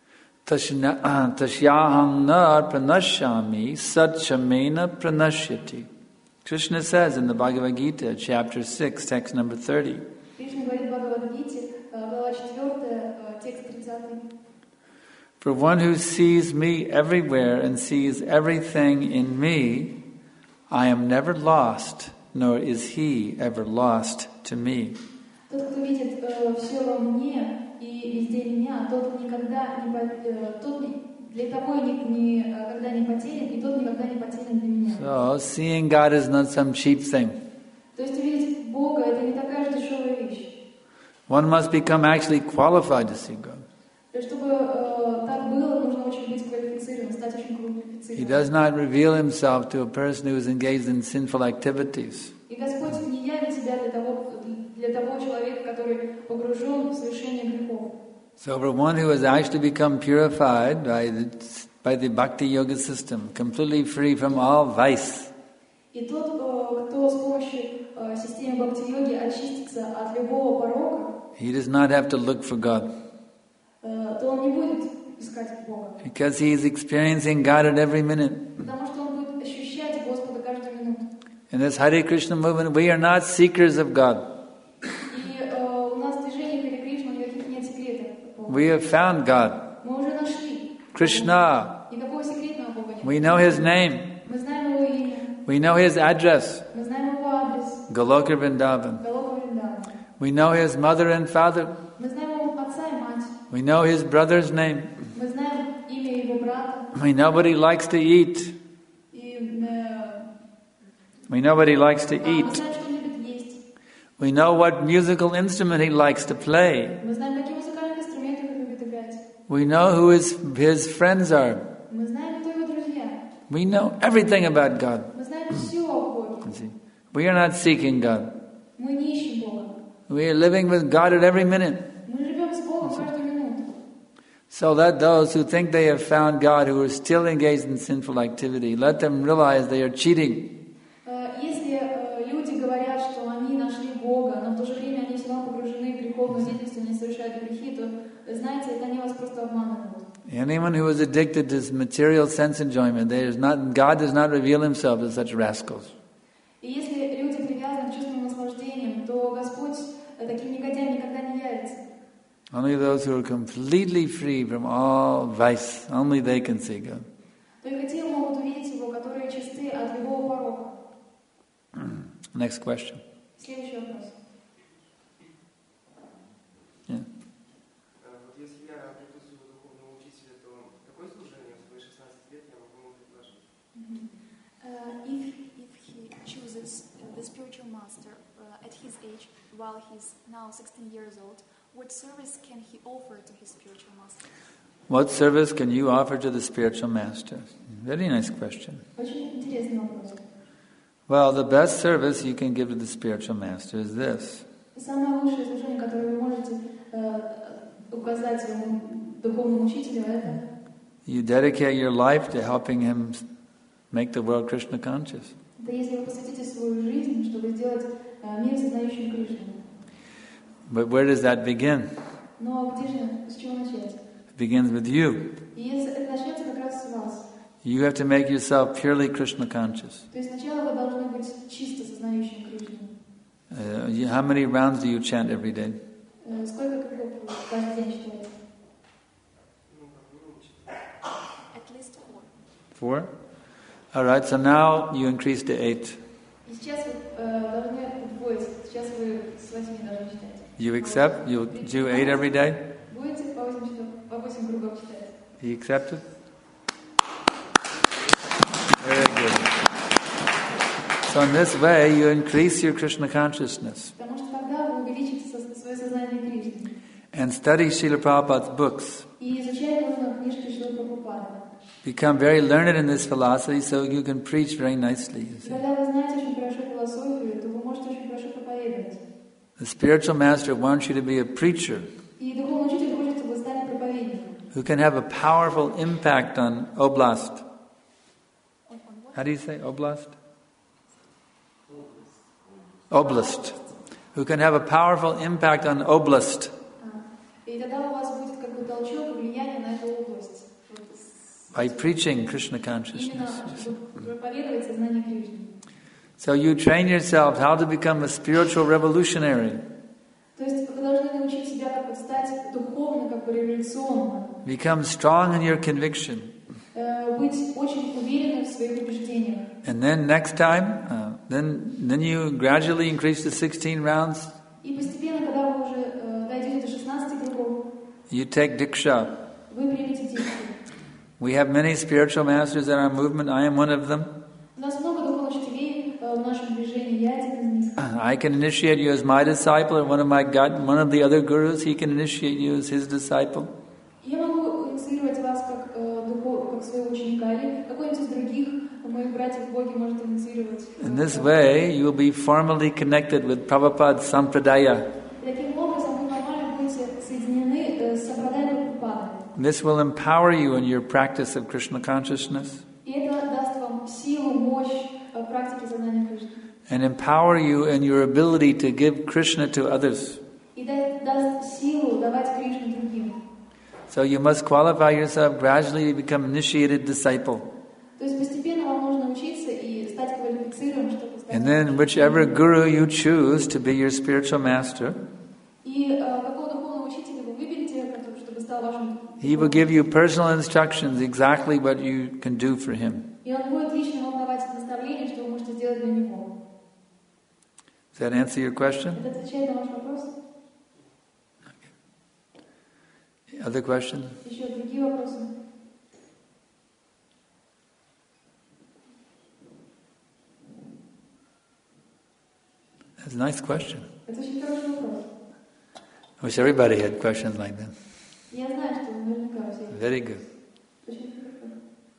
[SPEAKER 2] Tashna- tashyahang na pranashyami sat shamena pranashyati. Krishna says in the Bhagavad Gita, chapter six, text number thirty.
[SPEAKER 3] Кришна говорит в Бхагавад-гите, э, глава четвёртая, э, текст тридцатый.
[SPEAKER 2] For one who sees me everywhere and sees everything in me, I am never lost, nor is he ever lost to me.
[SPEAKER 3] Тот, кто видит э, все во мне и везде меня, тот никогда не по- э, тот ни- для того ни- никогда не потерян, и тот никогда не потерян для меня.
[SPEAKER 2] So, seeing God is not some cheap thing.
[SPEAKER 3] То есть увидеть Бога — это не такая же дешевая вещь.
[SPEAKER 2] One must become actually qualified to see God.
[SPEAKER 3] И чтобы э, так было, нужно очень быть квалифицированным, стать очень
[SPEAKER 2] He
[SPEAKER 3] квалифицированным.
[SPEAKER 2] does not reveal himself to a person who is engaged in sinful activities.
[SPEAKER 3] И Господь не явит себя для того, для того человека, который погружен в совершение грехов.
[SPEAKER 2] So for one who has actually become purified by the, by the bhakti yoga system, completely free from all vice,
[SPEAKER 3] И тот, э, кто с помощью э, системы бхакти-йоги очистится от любого порока,
[SPEAKER 2] he does not have to look for God.
[SPEAKER 3] э, то он не будет искать Бога.
[SPEAKER 2] Because he is experiencing God at every minute.
[SPEAKER 3] Потому что он будет ощущать Господа каждую минуту.
[SPEAKER 2] In this Hare Krishna movement, we are not seekers of God.
[SPEAKER 3] И э, у нас в движении Харе Кришна никаких нет секретов от Бога.
[SPEAKER 2] We have found God,
[SPEAKER 3] Мы уже нашли
[SPEAKER 2] Krishna.
[SPEAKER 3] Никакого секретного Бога нет.
[SPEAKER 2] We know His name.
[SPEAKER 3] Мы знаем Его имя,
[SPEAKER 2] We know His address,
[SPEAKER 3] мы знаем Его адрес,
[SPEAKER 2] Goloka Vrindavan.
[SPEAKER 3] Галока Вриндавана.
[SPEAKER 2] We know His mother and father.
[SPEAKER 3] Мы знаем Его отца и мать.
[SPEAKER 2] We know His brother's name.
[SPEAKER 3] Мы знаем имя Его брата.
[SPEAKER 2] We know what He likes to eat.
[SPEAKER 3] И э,
[SPEAKER 2] We know what He likes to
[SPEAKER 3] а, мы
[SPEAKER 2] eat.
[SPEAKER 3] знаем, что Он любит есть.
[SPEAKER 2] We know what musical instrument He likes to play.
[SPEAKER 3] Мы знаем, какие музыкальные инструменты Он любит играть.
[SPEAKER 2] We know who His, his friends are.
[SPEAKER 3] Мы знаем, кто Его друзья.
[SPEAKER 2] We know everything about God.
[SPEAKER 3] Мы знаем все о Боге.
[SPEAKER 2] You see, we are not seeking God.
[SPEAKER 3] Мы не ищем Бога.
[SPEAKER 2] We are living with God at every minute.
[SPEAKER 3] Мы живем с Богом каждую минуту.
[SPEAKER 2] So let those who think they have found God, who are still engaged in sinful activity, let them realize they are cheating.
[SPEAKER 3] Э, Если э, люди говорят, что они нашли Бога, но в то же время они все равно погружены в греховную деятельность, они совершают грехи, то, знаете, это они вас просто обманывают.
[SPEAKER 2] Anyone who is addicted to material sense enjoyment, there is not, God does not reveal Himself to such rascals.
[SPEAKER 3] И если люди привязаны к чувственным наслаждениям, то Господь э, таким негодяям никогда не явится.
[SPEAKER 2] Only those who are completely free from all vice, only they can see God.
[SPEAKER 3] Только те могут увидеть Его, которые чисты от любого порока.
[SPEAKER 2] Next question.
[SPEAKER 3] Следующий вопрос.
[SPEAKER 2] Yeah.
[SPEAKER 7] Вот если я обрету своего духовного учителя, то какое служение в свои шестнадцать лет я могу ему предложить?
[SPEAKER 5] Uh, if, if he chooses the spiritual master uh, at his age, while he's now sixteen years old, what service can he offer to his spiritual master?
[SPEAKER 2] What service can you offer to the spiritual master? Very nice question.
[SPEAKER 3] Очень интересный вопрос.
[SPEAKER 2] Well, the best service you can give to the spiritual master is this.
[SPEAKER 3] Самое лучшее служение, которое вы можете э, указать своему духовному учителю, это
[SPEAKER 2] You dedicate your life to helping him make the world Krishna conscious.
[SPEAKER 3] это если вы посвятите свою жизнь, чтобы сделать э, мир сознающим Кришну.
[SPEAKER 2] But where does that begin?
[SPEAKER 3] Но где же, с чего начать?
[SPEAKER 2] It begins with you.
[SPEAKER 3] И это начнется как раз с вас.
[SPEAKER 2] You have to make yourself purely Krishna conscious.
[SPEAKER 3] То есть сначала вы должны быть чисто сознающим Кришну.
[SPEAKER 2] Uh, you, how many rounds do you chant every day?
[SPEAKER 3] Э, Сколько кругов вы каждый день читаете?
[SPEAKER 5] At least four.
[SPEAKER 2] Four? All right, so now you increase to eight.
[SPEAKER 3] И сейчас вы э, должны удвоить. Сейчас вы с восьми должны читать.
[SPEAKER 2] You accept? You do eight every day?
[SPEAKER 3] Будете по восемь часов, по восемь кругов читать.
[SPEAKER 2] You accept it? Very good. So in this way, you increase your Krishna consciousness.
[SPEAKER 3] Потому
[SPEAKER 2] and study Srila Prabhupada's books.
[SPEAKER 3] И изучать нужно книжки Шрилы Прабхупады.
[SPEAKER 2] Become very learned in this philosophy so you can preach very nicely. You see.
[SPEAKER 3] Когда вы знаете очень хорошо философию, то вы можете очень хорошо проповедовать.
[SPEAKER 2] The spiritual master wants you to be a preacher
[SPEAKER 3] И духовный учитель хочет, чтобы вы стали проповедником.
[SPEAKER 2] who can have a powerful impact on oblast. How do you say oblast? Oblast. Who can have a powerful impact on oblast.
[SPEAKER 3] И тогда у вас будет как бы толчок, влияние на эту область.
[SPEAKER 2] By preaching Krishna
[SPEAKER 3] Именно
[SPEAKER 2] consciousness.
[SPEAKER 3] чтобы проповедовать сознание Кришны.
[SPEAKER 2] So you train yourself how to become a spiritual revolutionary.
[SPEAKER 3] То есть вы должны научить себя как бы стать духовно, как бы революционно.
[SPEAKER 2] Become strong in your conviction.
[SPEAKER 3] Э, быть очень уверенным в своих убеждениях.
[SPEAKER 2] And then next time, uh, then then you gradually increase to sixteen rounds.
[SPEAKER 3] И постепенно, когда вы уже э, дойдете до шестнадцати кругов,
[SPEAKER 2] You take Diksha.
[SPEAKER 3] вы примете дикцию.
[SPEAKER 2] We have many spiritual masters in our movement. I am one of them.
[SPEAKER 3] У нас много духовных учителей э, в нашем движении, я один из них.
[SPEAKER 2] I can initiate you as my disciple, and one of my god, one of the other gurus, he can initiate you as his disciple.
[SPEAKER 3] Я могу инициировать вас как, э, духов, как своего ученика, или какой-нибудь из других моих братьев в Боге может инициировать.
[SPEAKER 2] In this way, you will be formally connected with Prabhupada's Sampradaya.
[SPEAKER 3] И таким образом вы нормально будете соединены э, с Сампрадай Прабхупадой.
[SPEAKER 2] This will empower you in your practice of Krishna consciousness
[SPEAKER 3] И это даст вам силу, мощь э, практики сознания Кришны.
[SPEAKER 2] and empower you in your ability to give Krishna to others.
[SPEAKER 3] И да- даст силу давать Кришну другим.
[SPEAKER 2] So you must qualify yourself gradually to become initiated disciple.
[SPEAKER 3] То есть постепенно вам нужно учиться и стать квалифицированным, чтобы стать.
[SPEAKER 2] And then whichever guru you choose to be your spiritual master,
[SPEAKER 3] И э, какого духовного учителя вы выберете, который- чтобы стал вашим.
[SPEAKER 2] he will give you personal instructions exactly what you can do for him.
[SPEAKER 3] И он будет лично вам давать наставления, что вы можете сделать для него.
[SPEAKER 2] Does that answer your question?
[SPEAKER 3] Это отвечает на ваш вопрос?
[SPEAKER 2] Other questions?
[SPEAKER 3] Еще другие вопросы?
[SPEAKER 2] That's a nice question.
[SPEAKER 3] Это очень хороший вопрос.
[SPEAKER 2] I wish everybody had questions like that.
[SPEAKER 3] Я знаю, что наверняка у всех.
[SPEAKER 2] Very good.
[SPEAKER 3] Очень хорошо.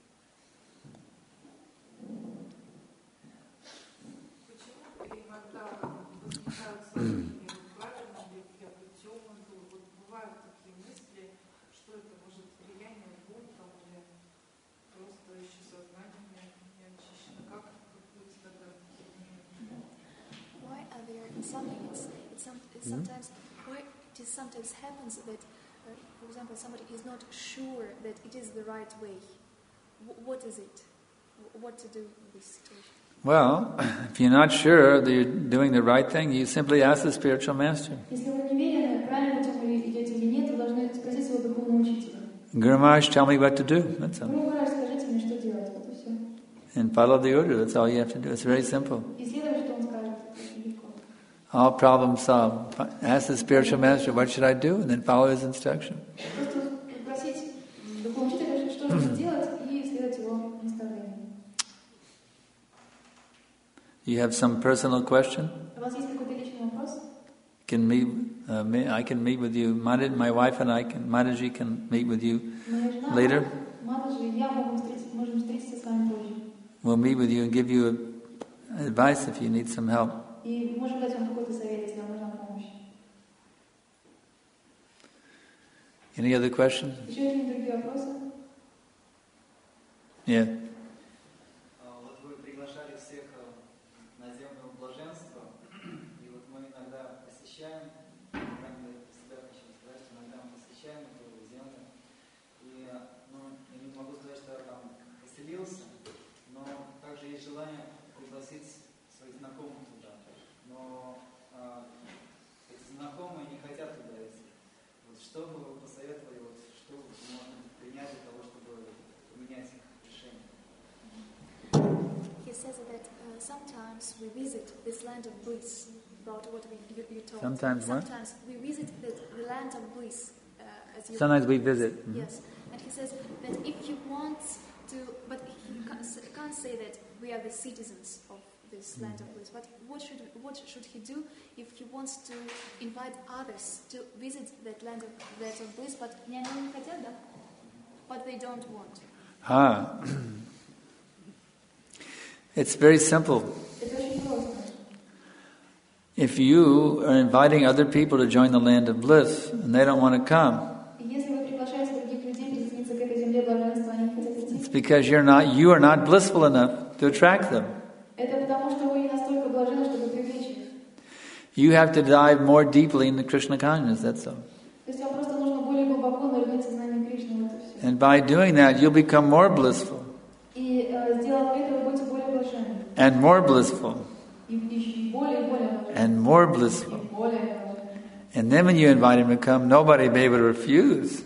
[SPEAKER 8] Почему иногда возникают сомнения, правильно ли я путем иду? Вот бывают такие мысли, что это может влияние Бога или просто еще сознание не очищено. Как быть тогда такие мнения?
[SPEAKER 5] Why are there some things? It, some, it sometimes, why it is sometimes happens that, uh, for example, somebody is not sure that it is the right way. W- what is it? W- what to do in this situation?
[SPEAKER 2] Well, if you're not sure that you're doing the right thing, you simply ask the spiritual master.
[SPEAKER 3] Если вы не уверены, правильно путем вы идете или нет, вы должны спросить своего духовного учителя.
[SPEAKER 2] Guru Maharaj, tell me what to do. That's all.
[SPEAKER 3] Грубо говоря, скажите мне, что делать. Вот и все.
[SPEAKER 2] And follow the order. That's all you have to do. It's very simple.
[SPEAKER 3] И следует, что он скажет. Это очень легко.
[SPEAKER 2] All problems solved. Ask the spiritual master, what should I do? And then follow his instruction.
[SPEAKER 3] Просто спросить духовного учителя, что нужно делать, и следовать его наставлениям.
[SPEAKER 2] You have some personal question?
[SPEAKER 3] У вас есть какой-то личный вопрос?
[SPEAKER 2] Can meet, uh, me, I can meet with you. Madhaj, my wife and I can, Madhaji can meet with you
[SPEAKER 3] Моя жена,
[SPEAKER 2] later.
[SPEAKER 3] Матаджи, я могу встретиться, можем встретиться с вами позже.
[SPEAKER 2] We'll meet with you and give you advice if you need some help.
[SPEAKER 3] И можем дать вам какой-то совет, если вам нужна помощь.
[SPEAKER 2] Any other questions?
[SPEAKER 3] Еще какие-нибудь другие вопросы?
[SPEAKER 2] Yeah.
[SPEAKER 9] Вот вы приглашали всех на земное блаженство, и вот мы иногда посещаем, иногда себя хочу сказать, что иногда мы посещаем эту землю, и ну, я не могу сказать, что я там поселился, но также есть желание пригласить своих знакомых туда, но а, эти знакомые не хотят туда идти. Вот что бы вы посоветовали, вот, что можно принять для того, чтобы поменять их решение?
[SPEAKER 5] He says that uh, sometimes we visit this land of bliss, about what we, you, you told.
[SPEAKER 2] Sometimes what?
[SPEAKER 5] Sometimes we visit the, the land of bliss. Uh, as you
[SPEAKER 2] Sometimes we visit. Mhm.
[SPEAKER 5] Yes, and he says that if you want to, but he can't, s- can't say that we are the citizens of this land of bliss. But what should what should he do if he wants to invite others to visit that land of that of bliss? But but they don't want.
[SPEAKER 2] Ah, it's very simple. If you are inviting other people to join the land of bliss and they don't want to come, it's because you're not you are not blissful enough to attract them. You have to dive more deeply into Krishna consciousness, that's all. And by doing that, you'll become more blissful. And more blissful. And more blissful. And then when you invite him to come, nobody will be able to refuse.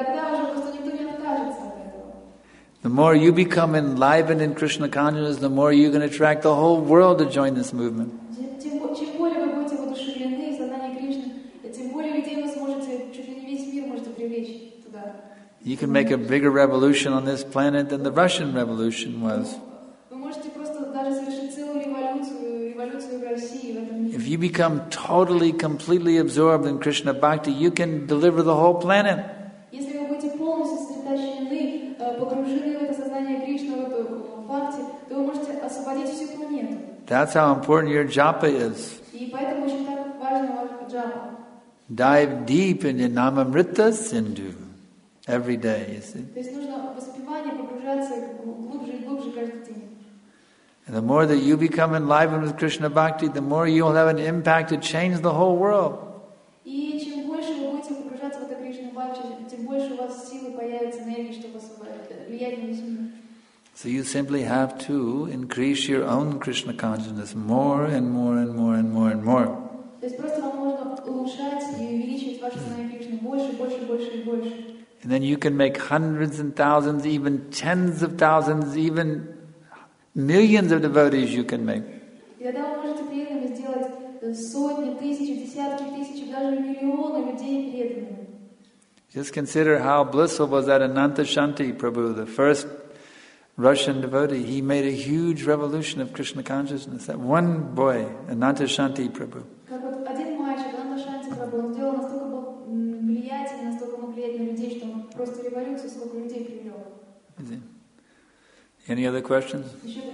[SPEAKER 2] The more you become enlivened in Krishna consciousness, the more you can attract the whole world to join this movement. You can make a bigger revolution on this planet than the Russian Revolution was. If you become totally, completely absorbed in Krishna Bhakti, you can deliver the whole planet. That's how important your japa is. Dive deep into Namamrita Sindhu every day, you see. And the more that you become enlivened with Krishna Bhakti, the more you'll have an impact to change the whole world. So you simply have to increase your own Krishna consciousness more and more and more and more and more. And then you can make hundreds and thousands, even tens of thousands, even millions of devotees you can make. Just consider how blissful was that Ananta Shanti Prabhu, the first Russian devotee. He made a huge revolution of Krishna consciousness. That one boy, Ananta Shanti Prabhu. Any other questions?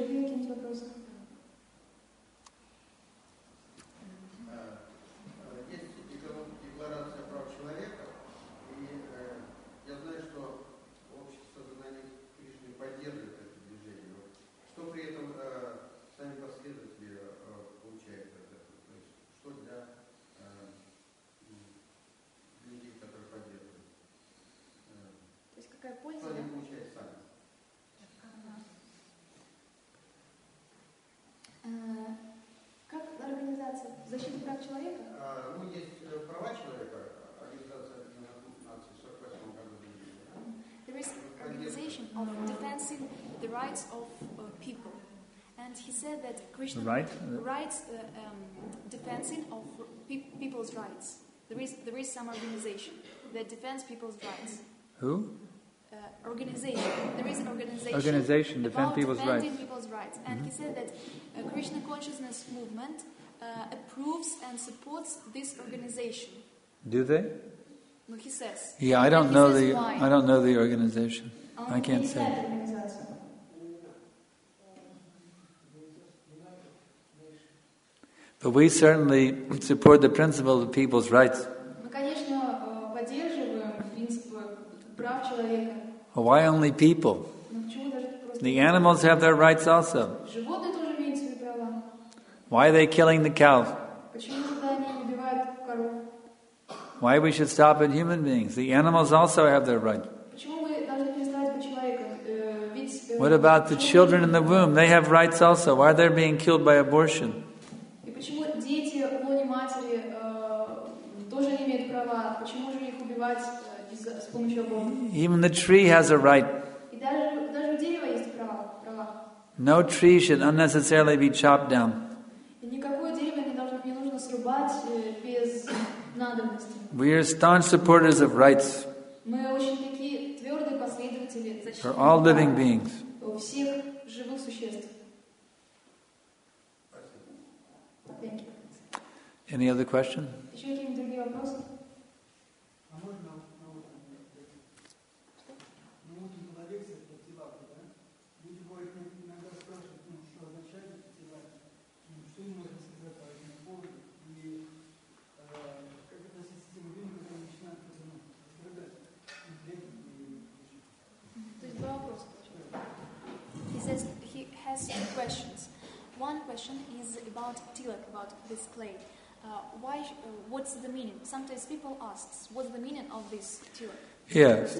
[SPEAKER 5] There is organization of defending the rights of uh, people, and he said that Krishna
[SPEAKER 2] right?
[SPEAKER 5] rights uh, um, defending of pe- people's rights. There is there is some organization that defends people's rights.
[SPEAKER 2] Who?
[SPEAKER 5] Uh, organization. There is an organization.
[SPEAKER 2] Organization defend
[SPEAKER 5] about
[SPEAKER 2] people's
[SPEAKER 5] defending
[SPEAKER 2] rights.
[SPEAKER 5] people's rights, and mm-hmm. he said that uh, Krishna consciousness movement uh, approves and supports this organization.
[SPEAKER 2] Do they?
[SPEAKER 5] No, he says.
[SPEAKER 2] Yeah, I don't know the
[SPEAKER 5] why.
[SPEAKER 2] I don't know the organization. I can't say. But we certainly support the principle of people's rights. Well, why only people? The animals have their rights also. Why are they killing the cows? Why we should stop at human beings? The animals also have their rights. What about the children in the womb? They have rights also. Why are they being killed by abortion? Even the tree has a right. No tree should unnecessarily be chopped down. We are staunch supporters of rights for all living beings. Any other question?
[SPEAKER 3] Еще какие-нибудь другие вопросы?
[SPEAKER 10] А можно на утром? На утром была лекция по Тилаку, да? Люди бывают иногда спрашивают, ну, что означает Тилак, ну, что им можно сказать по этому поводу, и э, как относиться к тем людям, которые начинают ну, страдать конкретно и
[SPEAKER 3] То есть два вопроса. He says he has two questions. One question is about tilak, about this clay. Uh, why? Uh, what's the meaning? Sometimes people ask, what's the meaning of this tilak?
[SPEAKER 2] Yes.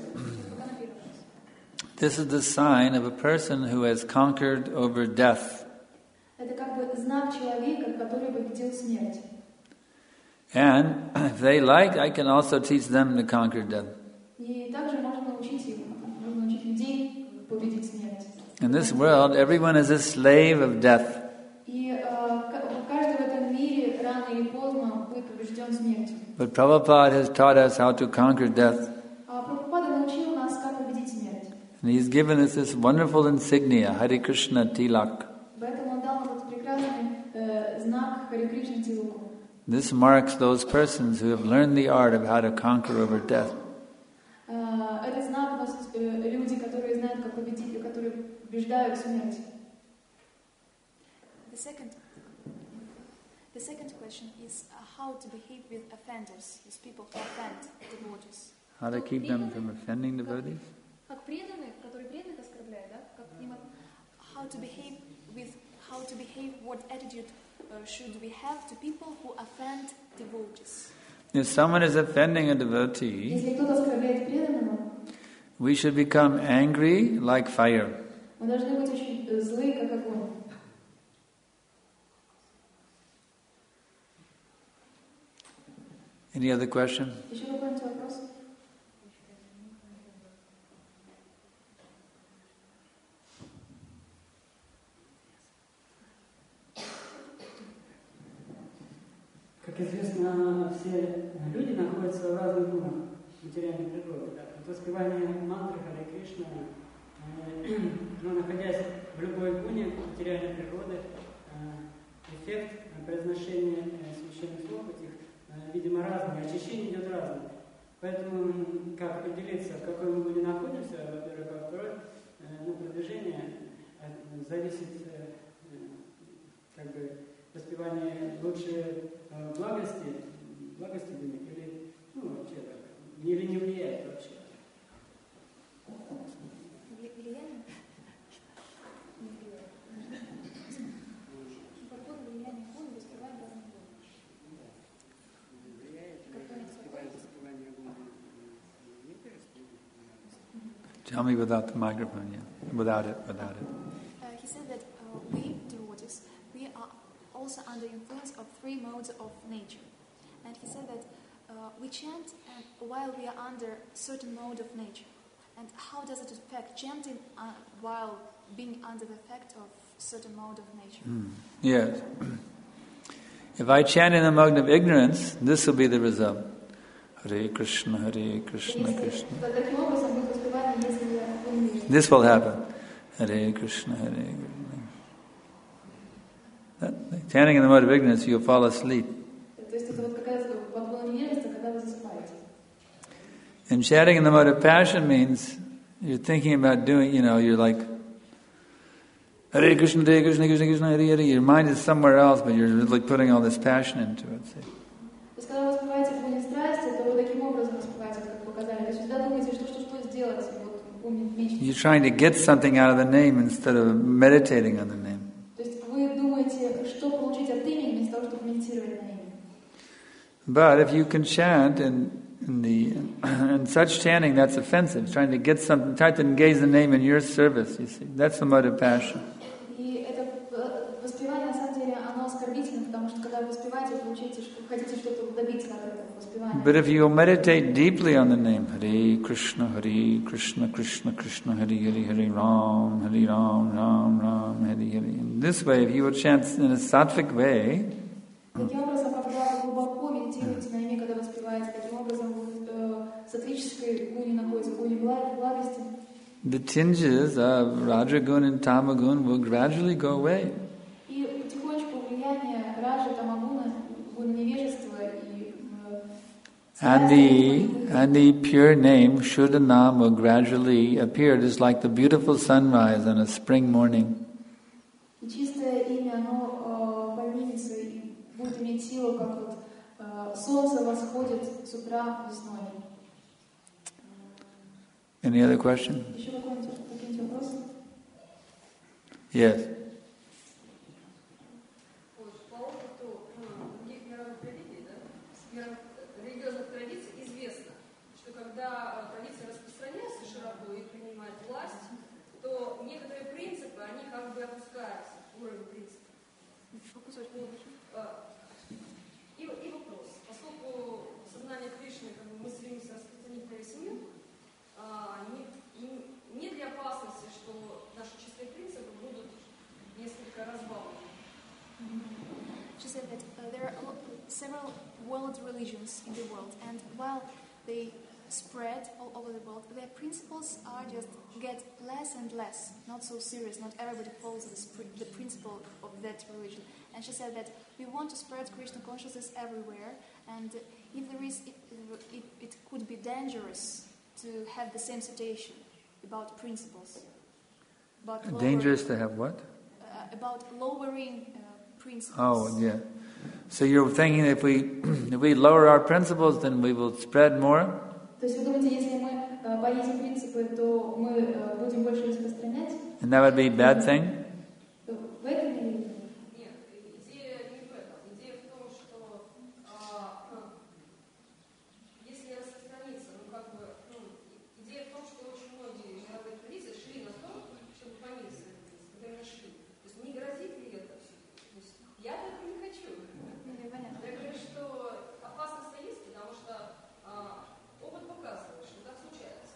[SPEAKER 2] This is the sign of a person who has conquered over death.
[SPEAKER 3] Это как бы знак человека, который победил смерть.
[SPEAKER 2] And if they like, I can also teach them to conquer death.
[SPEAKER 3] И также можно научить их, можно научить людей победить смерть.
[SPEAKER 2] In this world, everyone is a slave of death.
[SPEAKER 3] И uh, каждый в этом мире рано или поздно будет побежден смертью.
[SPEAKER 2] But Prabhupada has taught us how to conquer death.
[SPEAKER 3] А Прабхупада научил нас, как победить смерть.
[SPEAKER 2] And he's given us this wonderful insignia, Hare Krishna Tilak.
[SPEAKER 3] Поэтому он дал нам этот прекрасный э, знак Харе Кришна Тилаку.
[SPEAKER 2] This marks those persons who have learned the art of how to conquer over death.
[SPEAKER 3] Uh, этот знак носят э, люди, которые знают, как победить, которые побеждают смерть.
[SPEAKER 5] The second, the second question is uh, how to behave with offenders, with people who offend devotees.
[SPEAKER 2] How to keep them from offending devotees?
[SPEAKER 5] Как преданных, которые преданных оскорбляют, да? Как к ним, how to behave with, how to behave, what attitude uh, should we have to people who offend devotees?
[SPEAKER 2] If someone is offending a devotee,
[SPEAKER 3] Если кто-то оскорбляет преданного,
[SPEAKER 2] we should become angry like fire.
[SPEAKER 3] мы должны быть очень э, злы, как огонь.
[SPEAKER 2] Any other question?
[SPEAKER 3] Еще какой-нибудь вопрос?
[SPEAKER 11] Как известно, все люди находятся в разных гунах материальной природы. От воспевания мантры Харе Кришна, э, но находясь в любой гуне материальной природы, э, эффект произношения э, священных слов этих, э, видимо, разный, очищение идет разное. Поэтому как определиться, в какой мы гуне находимся, во-первых, а во-вторых, э, ну, продвижение э, зависит э, как бы воспевание лучше э, благости, благости или, ну, вообще так, или не влияет вообще.
[SPEAKER 5] Влияние? Не влияет. Какое влияние гун воспеваем разным гунам?
[SPEAKER 2] Tell me without the microphone, yeah. Without it, without it.
[SPEAKER 5] Uh, he said that uh, we devotees, we are also under influence of three modes of nature. And he said that uh, we chant and while we are under certain mode of nature. And how does it affect chanting uh, while being under the effect of certain mode of nature?
[SPEAKER 2] Mm. Yes. If I chant in the mode of ignorance, this will be the result. Hare Krishna, Hare Krishna, Krishna. This will happen. Hare Krishna, Hare Krishna. That, chanting in the mode of ignorance, you'll fall asleep. And chanting in the mode of passion means you're thinking about doing, you know, you're like, Hare Krishna, Hare Krishna, Krishna Krishna, Hare Hare. Your mind is somewhere else, but you're like putting all this passion into it. See? You're trying to get something out of the name instead of meditating on the name. But if you can chant in, in the in such chanting that's offensive, trying to get something, trying to engage the name in your service, you see, that's the mode of passion. But if you meditate deeply on the name, Hare Krishna, Hare Krishna, Krishna Krishna, Hare Hare, Hare Ram, Hare Ram, Ram Ram, Hare Hare. In this way, if you will chant in a sattvic way, the tinges of Rajagun and Tamagun will gradually go away.
[SPEAKER 3] глубины невежества и
[SPEAKER 2] And the, and the pure name, Shuddhanama, gradually appeared as like the beautiful sunrise on a spring morning.
[SPEAKER 3] И чистое имя, оно поднимется и будет иметь силу, как вот солнце восходит с утра весной.
[SPEAKER 2] Any other question?
[SPEAKER 3] Еще какие-нибудь вопросы?
[SPEAKER 2] Yes.
[SPEAKER 12] По опыту других мировых религий, да, религиозных традиций известно, что когда традиция распространяется широко и принимает власть, то некоторые принципы, они как бы опускаются, уровень принципов. И, и вопрос. Поскольку сознание Кришны, как бы мы стремимся распространить на весь мир, а, не, не, нет ли опасности, что наши чистые принципы будут несколько разбавлены?
[SPEAKER 5] She said that uh, there are several world religions in the world, and while they spread all over the world, their principles are just get less and less, not so serious. Not everybody follows this, the principle of that religion. And she said that we want to spread Krishna consciousness everywhere, and if there is, it, it, it could be dangerous to have the same situation about principles. About
[SPEAKER 2] Dangerous to have what?
[SPEAKER 5] Uh, about lowering uh, principles.
[SPEAKER 2] Oh, yeah. So you're thinking if we if we lower our principles, then we will spread more?
[SPEAKER 3] То есть вы думаете, если мы понизим принципы, то мы будем больше распространять?
[SPEAKER 2] And that would be a bad thing?
[SPEAKER 3] В этом или
[SPEAKER 12] нет? Идея не в этом. Идея в том, что а, если распространиться, ну как бы, ну, идея в том, что очень многие мировые традиции шли на то, чтобы понизить свои принципы, когда именно шли. То есть не грозит ли это? То есть я этого не хочу.
[SPEAKER 5] Непонятно.
[SPEAKER 12] Я говорю, что опасность есть, потому что а, опыт показывает, что так случается.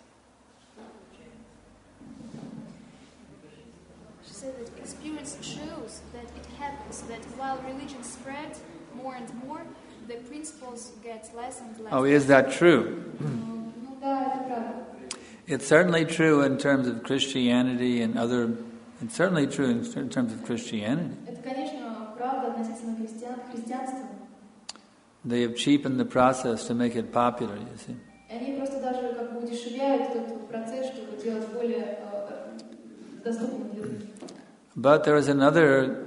[SPEAKER 5] She said that experience shows that it happens, that while religion spreads more and more, the principles get less and less.
[SPEAKER 2] Oh, is that true?
[SPEAKER 3] Ну да, это правда.
[SPEAKER 2] It's certainly true in terms of Christianity and other. It's certainly true in, in terms of Christianity.
[SPEAKER 3] Это, конечно, правда относительно христиан, христианства.
[SPEAKER 2] They have cheapened the process to make it popular, you see.
[SPEAKER 3] Они просто даже как бы удешевляют этот процесс, чтобы делать более э, доступным для людей.
[SPEAKER 2] But there is another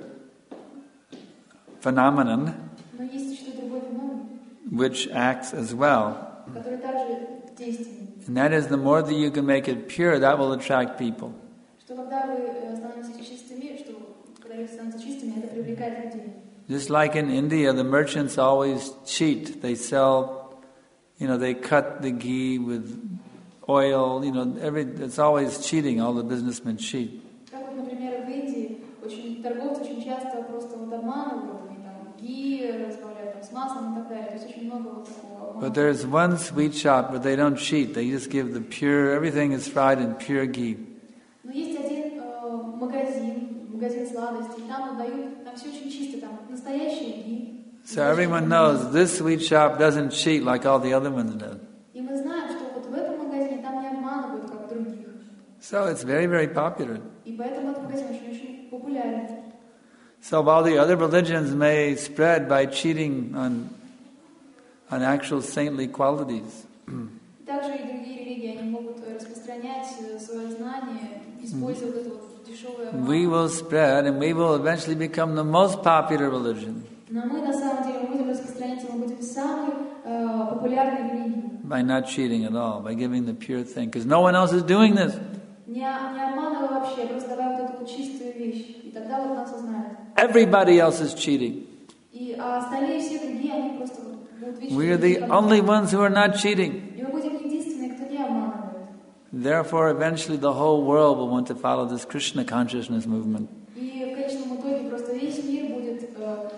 [SPEAKER 2] phenomenon
[SPEAKER 3] Но есть еще другой феномен,
[SPEAKER 2] which acts as well.
[SPEAKER 3] который также действенен.
[SPEAKER 2] And that is, the more that you can make it pure, that will attract people.
[SPEAKER 3] Что когда вы становитесь чистыми, что когда вы становитесь чистыми, это привлекает людей.
[SPEAKER 2] Just like in India, the merchants always cheat. They sell, you know, they cut the ghee with oil, you know, every, it's always cheating. All the businessmen cheat.
[SPEAKER 3] Как вот, например, в Индии очень, торговцы очень часто просто вот обманывают, они там ги разбавляют там, с маслом и так далее. То есть очень много вот такого обмана.
[SPEAKER 2] But there's one sweet shop where they don't cheat. They just give the pure, everything is fried in pure ghee.
[SPEAKER 3] Но есть один э, магазин, магазин сладостей, там отдают, там все очень чисто, там настоящие ги.
[SPEAKER 2] So everyone knows this sweet shop doesn't cheat like all the other ones do.
[SPEAKER 3] И мы знаем, что вот в этом магазине там не обманывают, как в других.
[SPEAKER 2] So it's very, very popular.
[SPEAKER 3] И поэтому этот магазин очень-очень популярен.
[SPEAKER 2] So while the other religions may spread by cheating on on actual saintly qualities,
[SPEAKER 3] Также и другие религии, они могут распространять свое знание, используя вот это вот дешевое обман.
[SPEAKER 2] we will spread and we will eventually become the most popular religion
[SPEAKER 3] Но мы на самом деле будем распространять, мы будем самой э, популярной религией.
[SPEAKER 2] by not cheating at all, by giving the pure thing, because no one else is doing this.
[SPEAKER 3] Не, не обманывай вообще, просто давай вот эту вот чистую вещь. И тогда вот нас узнают.
[SPEAKER 2] Everybody else is cheating.
[SPEAKER 3] И а остальные все другие, они просто вот будут видеть.
[SPEAKER 2] We are the only ones who are not cheating.
[SPEAKER 3] И мы будем единственные, кто не обманывает.
[SPEAKER 2] Therefore, eventually the whole world will want to follow this Krishna consciousness movement.
[SPEAKER 3] И в конечном итоге просто весь мир будет э, э,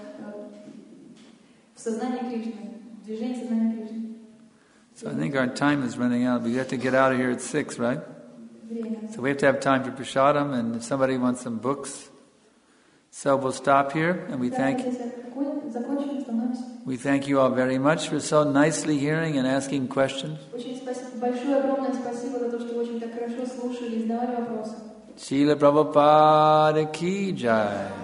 [SPEAKER 3] в сознании Кришны, в движении сознания Кришны.
[SPEAKER 2] So I think our time is running out. We have to get out of here at six, right? So we have to have time for prasadam, and if somebody wants some books. So we'll stop here, and we thank we thank you all very much for so nicely hearing and asking questions.
[SPEAKER 3] Очень спасибо, большое огромное спасибо за то, что очень так хорошо слушали и задавали вопросы.
[SPEAKER 2] Srila Prabhupada ki jai.